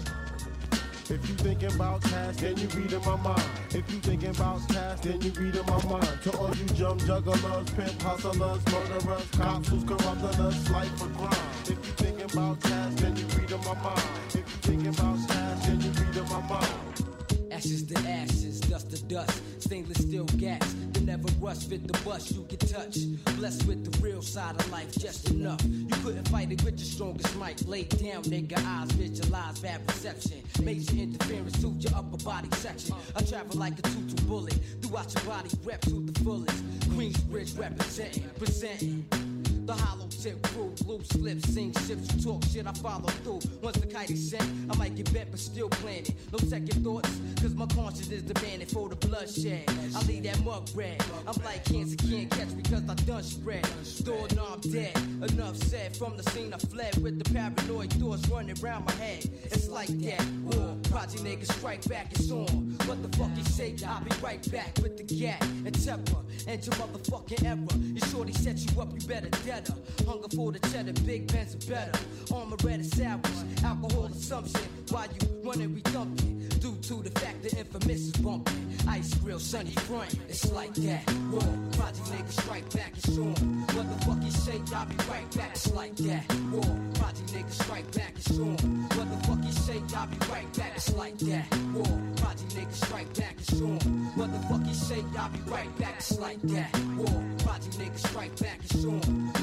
If you thinking about cash, then you read in my mind. If you thinking about cash, then you read in my mind. To all you jump jugglers, pimp hustlers, murderers, cops who's corrupting us like for crime. If you thinking about cash, then you read in my mind. If you thinking about cash, then you read in my mind. Ashes to ashes, dust to dust, stainless steel gas. You never rush, fit the bus, you can touch. Blessed with the real side of life, just enough. You couldn't fight it with your strongest might. Lay down, nigga, eyes visualize bad perception. Major interference to your upper body section. I travel like a two-two bullet, throughout your body, rep to the fullest. Queensbridge representing, presenting. The hollow tip crew, loose lips, sing ships, you talk shit, I follow through. Once the kite is sent, I might get bent, but still planning. No second thoughts, cause my conscience is demanding for the bloodshed. I leave that mug red. I'm like cancer, can't catch me cause I done spread. Door knob dead, enough said. From the scene I fled with the paranoid thoughts running around my head. It's like that, war, project niggas strike back, it's on. What the fuck you say, I'll be right back with the gat and temper. And your motherfucking error. You shorty set you up, you better dead. Hunger for the cheddar, big pens are better. Armor red and sandwich, alcohol assumption. While you running, we dumping. Due to the fact the infamous is bumping. Ice grill, sunny front, it's like that. Raw, project niggas strike back, it's on. What the fuck you say, I'll be right back, it's like that. Raw, project niggas strike back, it's on. What the fuck you say, I'll be right back, it's like that. Raw, project niggas strike back, it's on. What the fuck you say, I'll be right back, it's like that. Raw, project niggas strike back, it's on.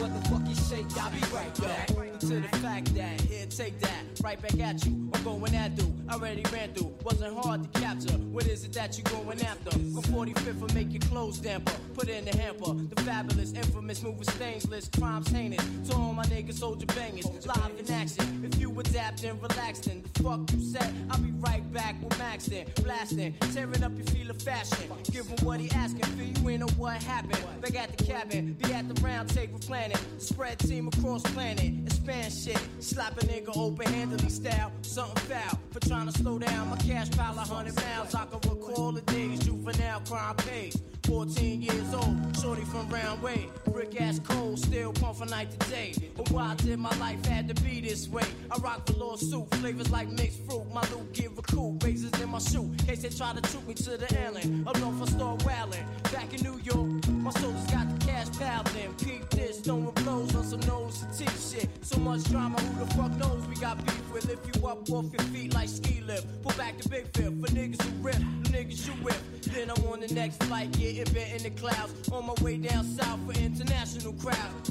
what the fuck you say? I'll be right back. To the fact that, here, take that, right back at you. I'm going at dude, I already ran through. Wasn't hard to capture. What is it that you going after? From forty-fifth will make your clothes damper. Put in the hamper. The fabulous, infamous, moving stainless, crimes heinous. To all my niggas, soldier bangers, live in action. If you adapt and relax, then the fuck you said. I'll be right back with Max then, blasting, tearing up your feel of fashion. Give him what he asking, feel you ain't know what happened. Back at the cabin, be at the round table planning. Spread team across planet, expand shit. Slap a nigga open-handedly style, something foul. For trying to slow down my cash pile a hundred miles. I can recall the days juvenile crime pays. fourteen years old, shorty from round way. Brick ass cold, still pump from night to day. But why did my life had to be this way? I rock the lawsuit, flavors like mixed fruit. My loot give a coup, razors in my shoe. Case they try to troop me to the island. Up north I start wildin'. Back in New York, my soldiers got the cash piled in. Peep this, throwing blows on some nose to teeth shit. So much drama, who the fuck knows we got beef with? Lift you up off your feet like ski lift. Pull back the big fifth for niggas who rip, the niggas you whip. Then I'm on the next flight, getting bent in the clouds. On my way down south for international crowds.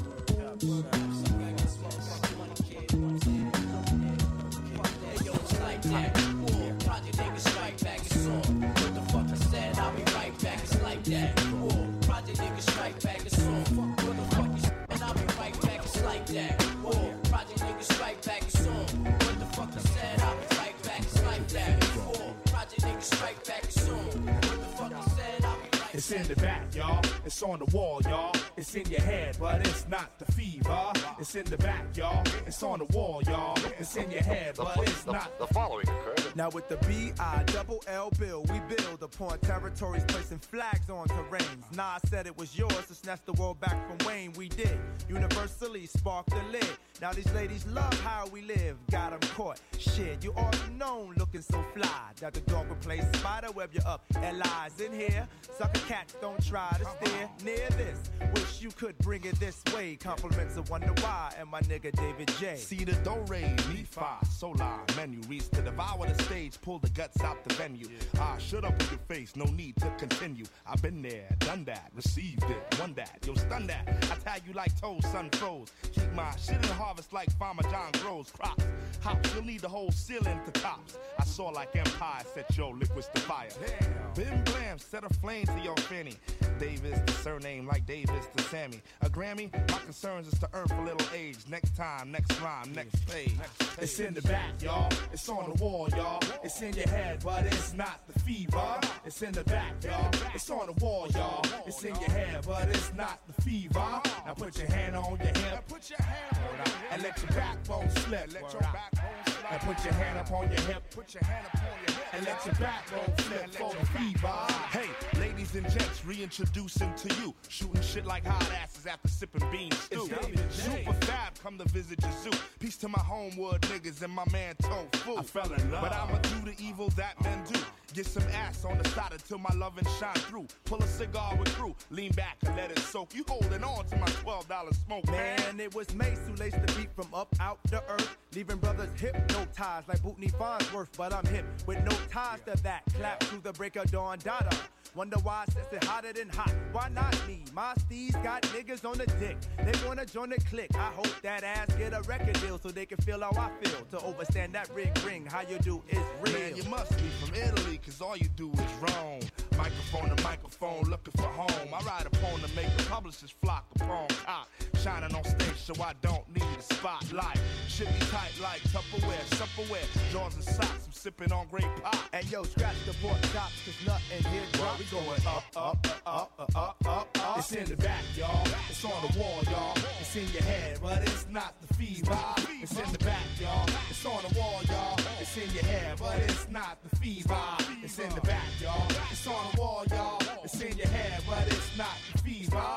Like that, war, project niggas strike back, it's on. What the fuck I said, I'll be right back, it's like that. War, project niggas strike back, it's on. What the fuck you said, I'll be right back, it's like that. War, project niggas strike back, it's on. What the fuck I said, I'll be right back, it's like that. War, project niggas strike back, it's on. What the fuck I said, I'll be right back. It's in the back, y'all. It's on the wall, y'all. It's in your head, but it's not the fever. It's in the back, y'all. It's on the wall, y'all. It's in your head, but it's not the following occurred. Now with the B I double L bill, we build upon territories, placing flags on terrains. Nas said it was yours to snatch the world back from Wayne. We did. Universally spark the lid. Now these ladies love how we live. Got them caught. Shit, you already known looking so fly. That the dog would play spider web you up. Lies in here. Sucker cats don't try to steer near this. Wish you could bring it this way. Compliments of Wonder Why and my nigga David J. See the do re, mi fa, sol la menu. Reach to devour the stage, pull the guts out the venue. Ah, shut up with your face, no need to continue. I've been there, done that, received it, won that. Yo, stun that. I tag you like toes, sun froze. Keep my shit in the harvest like Farmer John grows crops. Hops, you'll need the whole ceiling to tops. I saw like Empire set your liquids to fire. Bim blam, set a flame to your fanny. Davis, the surname like Davis to Sammy. A Grammy, my concerns is to earn for little age. Next time, next rhyme, next page. It's in the back, y'all. It's on the wall, y'all. It's in your head, but it's not the fever. It's in the back, y'all. It's on the wall, y'all. It's in your head, but it's not the fever. Now put your hand on your hip. Put your hand on your hip. And let your backbone slip. Let your backbone slip. And put your hand up on your hip. Put your hand up on your hip. And let your backbone slip for the fever. Hey, ladies and gents, reintroducing to you. Shooting shit like hot asses after sipping bean stew. Super fab, come to visit your zoo. Peace to my homewood niggas and my man Tofu. I fell in love. But I'ma do the evil that men do. Get some ass on the side until my lovin' shine through. Pull a cigar with crew, lean back and let it soak. You holding on to my twelve dollar smoke, man. Man, it was Mace who laced the beat from up out the earth, leaving brothers hypnotized like Bootney Farnsworth. But I'm hip with no ties to that. Clap to the break of dawn, dada. Wonder why I says it hotter than hot. Why not me? My steez got niggas on the dick. They wanna join the clique. I hope that ass get a record deal so they can feel how I feel. To overstand that ring ring, how you do is real. Man, you must be from Italy, cause all you do is wrong. Microphone to microphone, looking for home. I ride upon to make the publishers flock upon cop. Shining on stage so I don't need a spotlight. Shit be tight like Tupperware, Tupperware. Jaws and socks, I'm sipping on great pop. And yo, scratch the pork chops, cause nothing here drops. We going up, up, up, up, up, up, up. It's in the back, y'all. It's on the wall, y'all. It's in your head, but it's not the fever. It's in the back, y'all. It's on the wall, y'all. It's in your head, but it's not the fever. It's in the back, y'all. It's on the wall, y'all. It's in your head, but it's not the fever.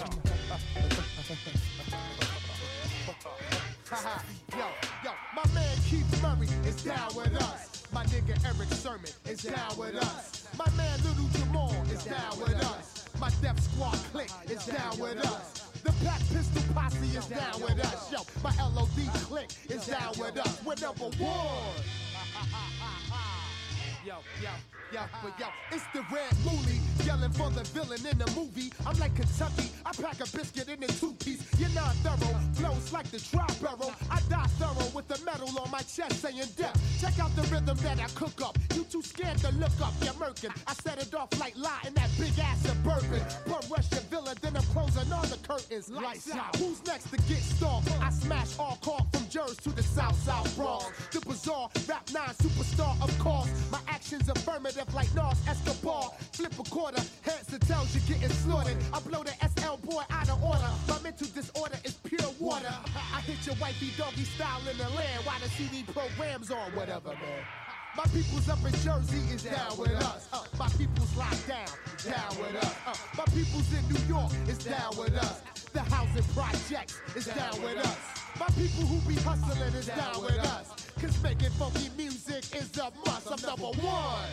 Yo, yo, my man Keith Murray is down with us. My nigga Eric Sermon is down with us. My man Little Jamal is down with us. My Def Squad clique is down with us. The Pack Pistol Posse is down with us. Yo, my L O D clique is down with us. We're number one. Yo, yo, yo, but yo, it's the Red Moolie yelling for the villain in the movie. I'm like Kentucky, I pack a biscuit in a two-piece. You're not thorough, flows like the tri-barrel. I die thorough with the metal on my chest saying death. Check out the rhythm that I cook up. You too scared to look up, you're murking. I set it off like lie in that big ass Suburban. Bum rush your villa, then I'm closing all the curtains. Lights out. Who's next to get stalked? I smash all cork from Jersey to the South South Bronx. The bizarre rap nine superstar, of course. My actions affirmative like Nas Escobar. Flip a quarter, heads to tails, you're getting slaughtered. I blow the S L boy out of order. My mental disorder is pure water. I hit your wifey doggy style in the land while the C D programs on, whatever, man. My people's up in Jersey is down with us. Uh, my people's locked down, down with us. Uh, my people's in New York is down with us. The housing projects is down with us. My people who be hustling is down with us. Cause making funky music is a must. I'm number one.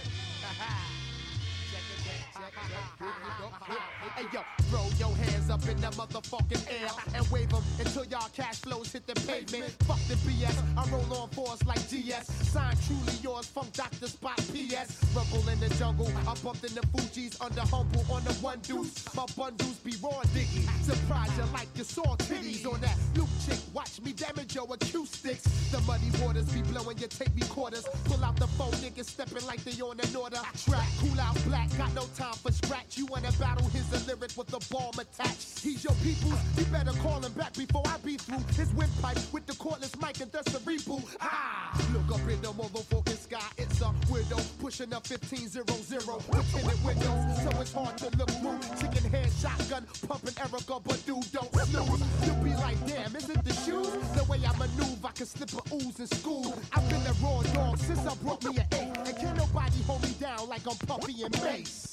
Hey yo, throw your hands up in the motherfucking air and wave them until y'all cash flows hit the pavement. Fuck the B S, I roll on force like G S. Sign truly yours, Funk Doctor Spot P S. Rumble in the jungle, I bumped in the Fugees under humble on the one deuce. My bundles be raw diggy. Surprise you like you saw titties on that Luke chick. Watch me damage your acoustics. The muddy waters be blowing your take me quarters. Pull out the phone, niggas stepping like they on an order. Track, cool out black, got no time for scratch. You wanna battle his a lyric with a bomb attached. He's your people's, you better call him back before I be through his windpipe with the cordless mic and the cerebral. Ah! Look up in the motherfucking sky, it's a widow pushing up fifteen zero zero with tinted windows, so it's hard to look through. Chicken head shotgun pumping Erica Badu, don't snooze. You'll be like, damn, is it the shoes? The way I maneuver, I can slip a ooze in school. I've been a raw dog since I brought me an eight, and can't nobody hold me down like I'm Puffy and Mace.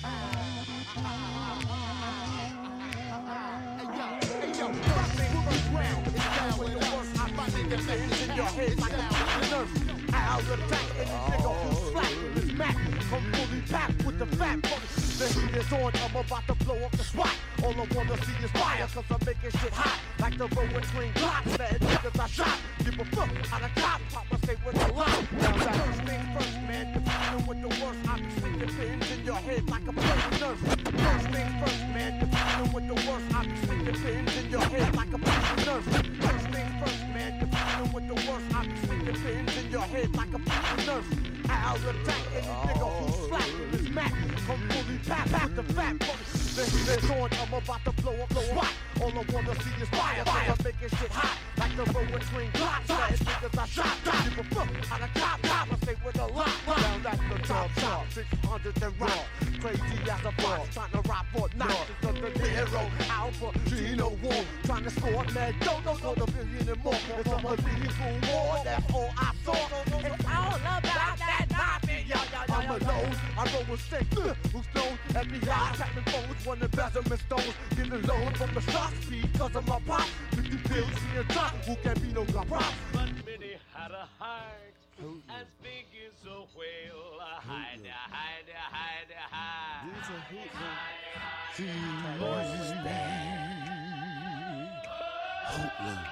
Hey yo, hey yo, Brooklyn ground is down with the worst. I find it the in your head like a nerve. I'll attack any nigga who's slack with this Mac. Come fully packed with the fat bucks. The heat is on, I'm about to blow up the spot. All I wanna see is fire, cause I'm making shit hot. Like the road with green blocks, that niggas I shot. Give a fuck out of cop, Papa stay with the line. Now that first thing first, man, if you know what the worst, I be sticking pins in your head like a plate nurse. First thing first, man, if you know what the worst, I be sticking pins in your head like a plate nurse. First thing first, man, if you know what the worst, I be sticking pins in your head like a plate nurse. I'll attack any nigga who's slack with this Mac. Come fully packed with the fat bucks. The heat is on, I'm about to blow up the spot. All I wanna see is fire, fire. I'm making shit hot. Like the road with green blocks, that niggas I shot. Give a fuck out of cop, cop, I stay with a lot. Down at the top, top, six hundred and raw. Crazy as a boss, trying to rock for nights. It's under the hero, Alpha, Gino War. Trying to score mad, don't know for the billion and more. It's a unbelievable war, that's all I saw. It's all about that mafia. I'm alone, I roll with sick, uh, who's known F B I, tapping phones, one embezzlement stones. Getting loan from the shop speed, cause of my pop. fifty pills in your top, who can be no god prop? But Minnie had a heart as big as a whale. Hide, hide, hide, hide. She was bad. Hopeless.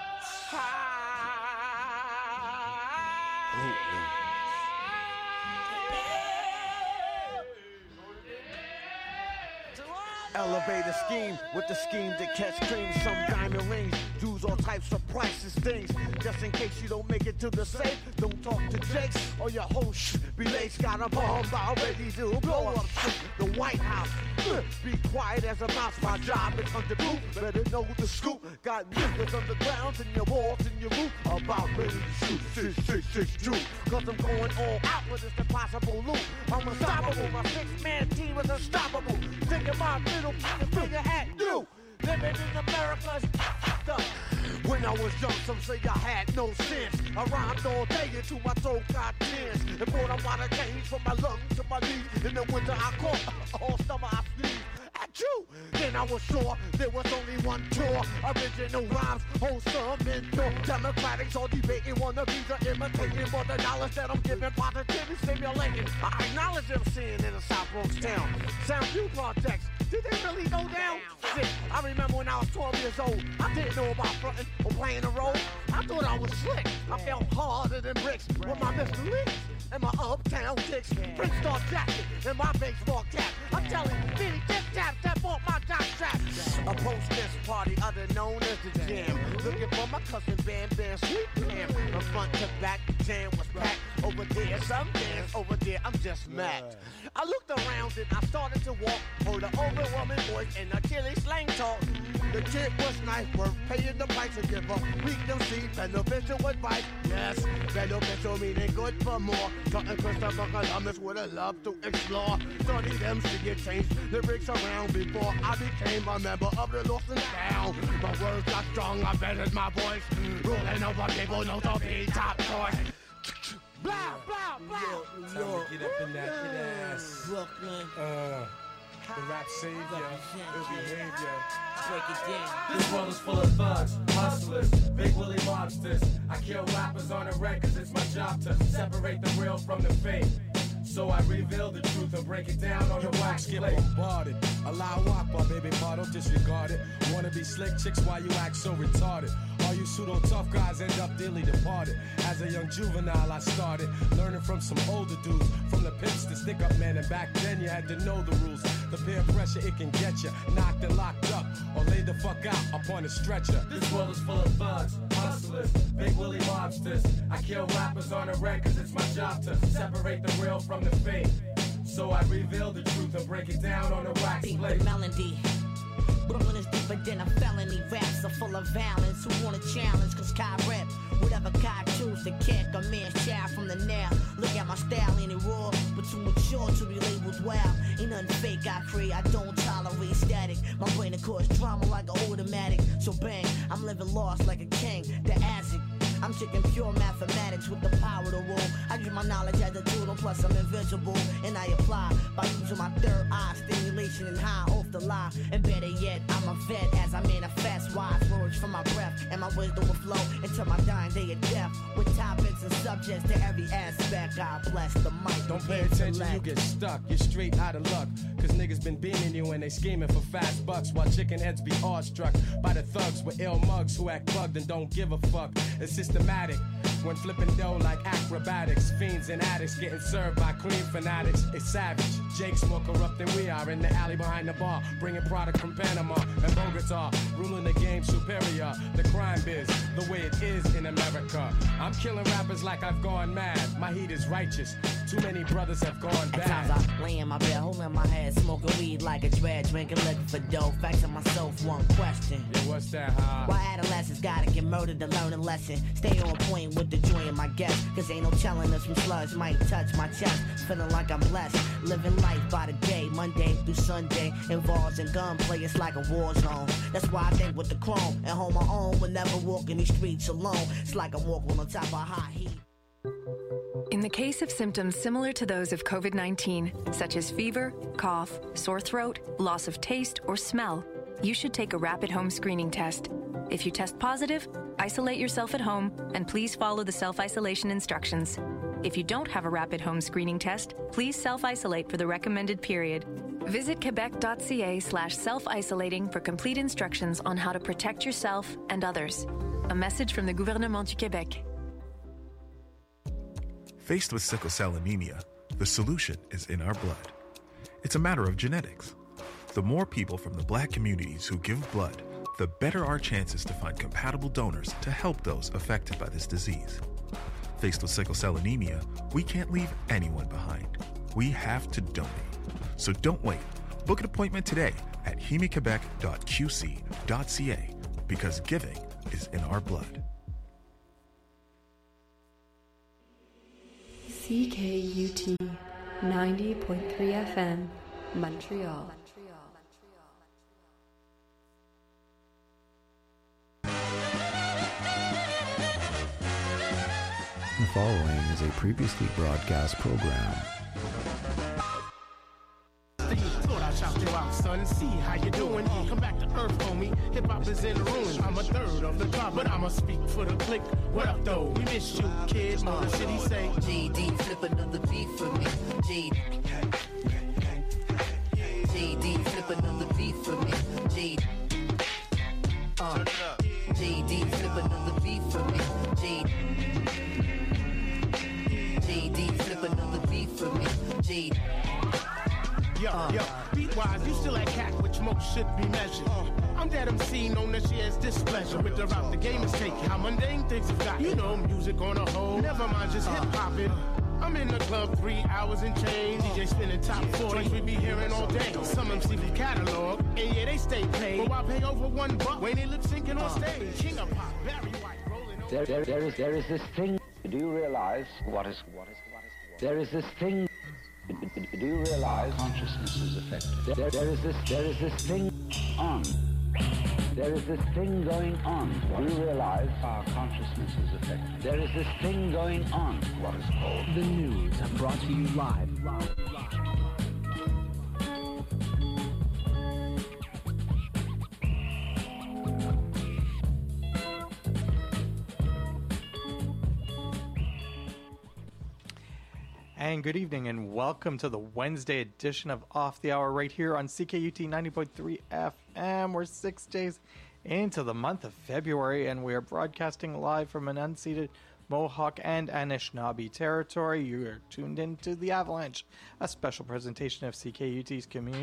Hopeless. Elevator scheme with the scheme to catch cream, some diamond rings, dudes all types of prices, things. Just in case you don't make it to the safe, don't talk to Jakes or your host. Be late, got a bomb out ready to blow up shit. The White House, uh, be quiet as a mouse. My job is under proof, better know the scoop. Got niggas underground in your walls and your roof, about ready to shoot six six six two. Cause I'm going all out with this impossible loot. I'm unstoppable, my six-man team is unstoppable. Taking my middle finger at you. Living in America's up. When I was young, some say I had no sense. I rhymed all day until my throat got tense. And brought a lot of change from my lungs to my knees. In the winter I caught, all summer I sneezed. At you, then I was sure there was only one tour. Original rhymes, wholesome mentor. Democratics all debating, wanna be the imitating. But the knowledge that I'm giving, positively stimulating. I acknowledge them seeing in the South Bronx town. Sound View projects, did they really go down? Shit, I remember when I was twelve years old, I didn't know about frontin' or playing a role. I thought I was slick, I felt harder than bricks with my Mister Licks and my uptown dicks. Prince Star jacket and my baseball cap. I'm telling cousin Bam Bam sweet Bam. From front to back, the jam was packed. Over there, some dance. Over there, I'm just mad. I looked around and I started to walk. Heard an overwhelming voice and a chilly slang talk. The chick was nice, worth paying the price to give her weak them see beneficial advice. Yes, beneficial meaning good for more. Something Christopher Columbus would have loved to explore. Study them, see it change lyrics around before I became a member of the Lost and Found. My words got strong, I bettered my voice. Ruling over people, no to be top choice. Blah, blah, blah. Time to get up in that shit ass. Brooklyn. Uh, the rap savior, the behavior. Break it down. This world is full of thugs, hustlers, big willy monsters. I kill rappers on the record cause it's my job to separate the real from the fake. So I reveal the truth and break it down on the wax plate. Bombarded. Allow Akbar, baby, ma, don't disregard it. Wanna be slick chicks while you act so retarded. All you pseudo tough guys end up dearly departed. As a young juvenile, I started learning from some older dudes, from the pimps to stick up men. And back then, you had to know the rules. The peer pressure, it can get you knocked and locked up, or laid the fuck out upon a stretcher. This world is full of thugs, hustlers, big willy monsters. I kill rappers on the record cause it's my job to separate the real from the fake. So I reveal the truth and break it down on the wax plate. The melody. Brooklyn is deeper than a felony. Raps are full of violence. Who want a challenge? Cause Kai rep. Whatever Kai choose to kick a man's child from the now. Look at my style, ain't it raw? But too mature to be labeled wild. Ain't nothing fake I create. I don't tolerate static. My brain of course drama like an automatic. So bang, I'm living lost like a king. The acid. I'm chicken pure mathematics with the power to rule. I use my knowledge as a tool, and plus I'm invisible. And I apply by using my third eye, stimulation and high off the lie. And better yet, I'm a vet as I manifest wise words from my breath. And my wisdom will flow until my dying day of death. With topics and subjects to every aspect, God bless the mic. Don't pay attention, you get stuck. You're straight out of luck. Cause niggas been beaming you and they scheming for fast bucks. While chicken heads be awestruck by the thugs with ill mugs who act bugged and don't give a fuck. It's systematic when flipping dough like acrobatics. Fiends and addicts getting served by clean fanatics. It's savage. Jake's more corrupt than we are in the alley behind the bar. Bringing product from Panama and Bogota. Ruling the game superior. The crime biz, the way it is in America. I'm killing rappers like I've gone mad. My heat is righteous. Too many brothers have gone bad. At times I lay in my bed, holding my head, smoking weed like a dread, drinking liquor for dough. Facing myself one question. Yeah, what's that, huh? Why adolescents gotta get murdered to learn a lesson? Stay on point with the joy in my guess. Cause ain't no telling us some slugs might touch my chest. Feeling like I'm blessed. Living life by the day, Monday through Sunday. Involves in gunplay, it's like a war zone. That's why I think with the chrome and hold my own. Will never walk in these streets alone. It's like I'm walking on top of hot heat. In the case of symptoms similar to those of COVID nineteen, such as fever, cough, sore throat, loss of taste, or smell, you should take a rapid home screening test. If you test positive, isolate yourself at home and please follow the self-isolation instructions. If you don't have a rapid home screening test, please self-isolate for the recommended period. Visit quebec.ca slash self-isolating for complete instructions on how to protect yourself and others. A message from the Gouvernement du Québec. Faced with sickle cell anemia, the solution is in our blood. It's a matter of genetics. The more people from the Black communities who give blood, the better our chances to find compatible donors to help those affected by this disease. Faced with sickle cell anemia, we can't leave anyone behind. We have to donate. So don't wait. Book an appointment today at heme quebec dot q c dot c a because giving is in our blood. C K U T ninety point three F M, Montreal. The following is a previously broadcast program. Thought I'd shout you out, son, see how you doing. Come back to earth, homie. Hip hop is in ruin. I'm a third of the club, but I'ma speak for the clique. What up, though? We miss you, kid. Motor City say. J D, flip another beat for me. J D. J D, flip another beat for me. J D. Uh, J D, flip another beat for me. J D. J D, flip another beat for me. J D. Yo, yo, Yo, beat-wise, you still at cat, which most should be measured. Uh, I'm that M C known that she has displeasure with the route the game is taking. How mundane things have got. You know, music on a whole. Never mind, just hip-hopping. I'm in the club three hours and change. D J spinning top forty, we be hearing all day. Some M Cs with catalog, and yeah, they stay paid. But why pay over one buck when they lip syncing on stage? King of pop, Barry White, rolling on. There, there, there is, there is this thing. Do you realize what is, what is, what is? There is this thing. Do you realize consciousness is affected? There, there is this, there is this thing on. There is this thing going on. Do you realize our consciousness is affected? There is this thing going on. What is called the news, brought to you live. And good evening and welcome to the Wednesday edition of Off the Hour right here on C K U T ninety point three F M. We're six days into the month of February and we are broadcasting live from an unceded Mohawk and Anishinaabe territory. You are tuned into The Avalanche, a special presentation of C K U T's community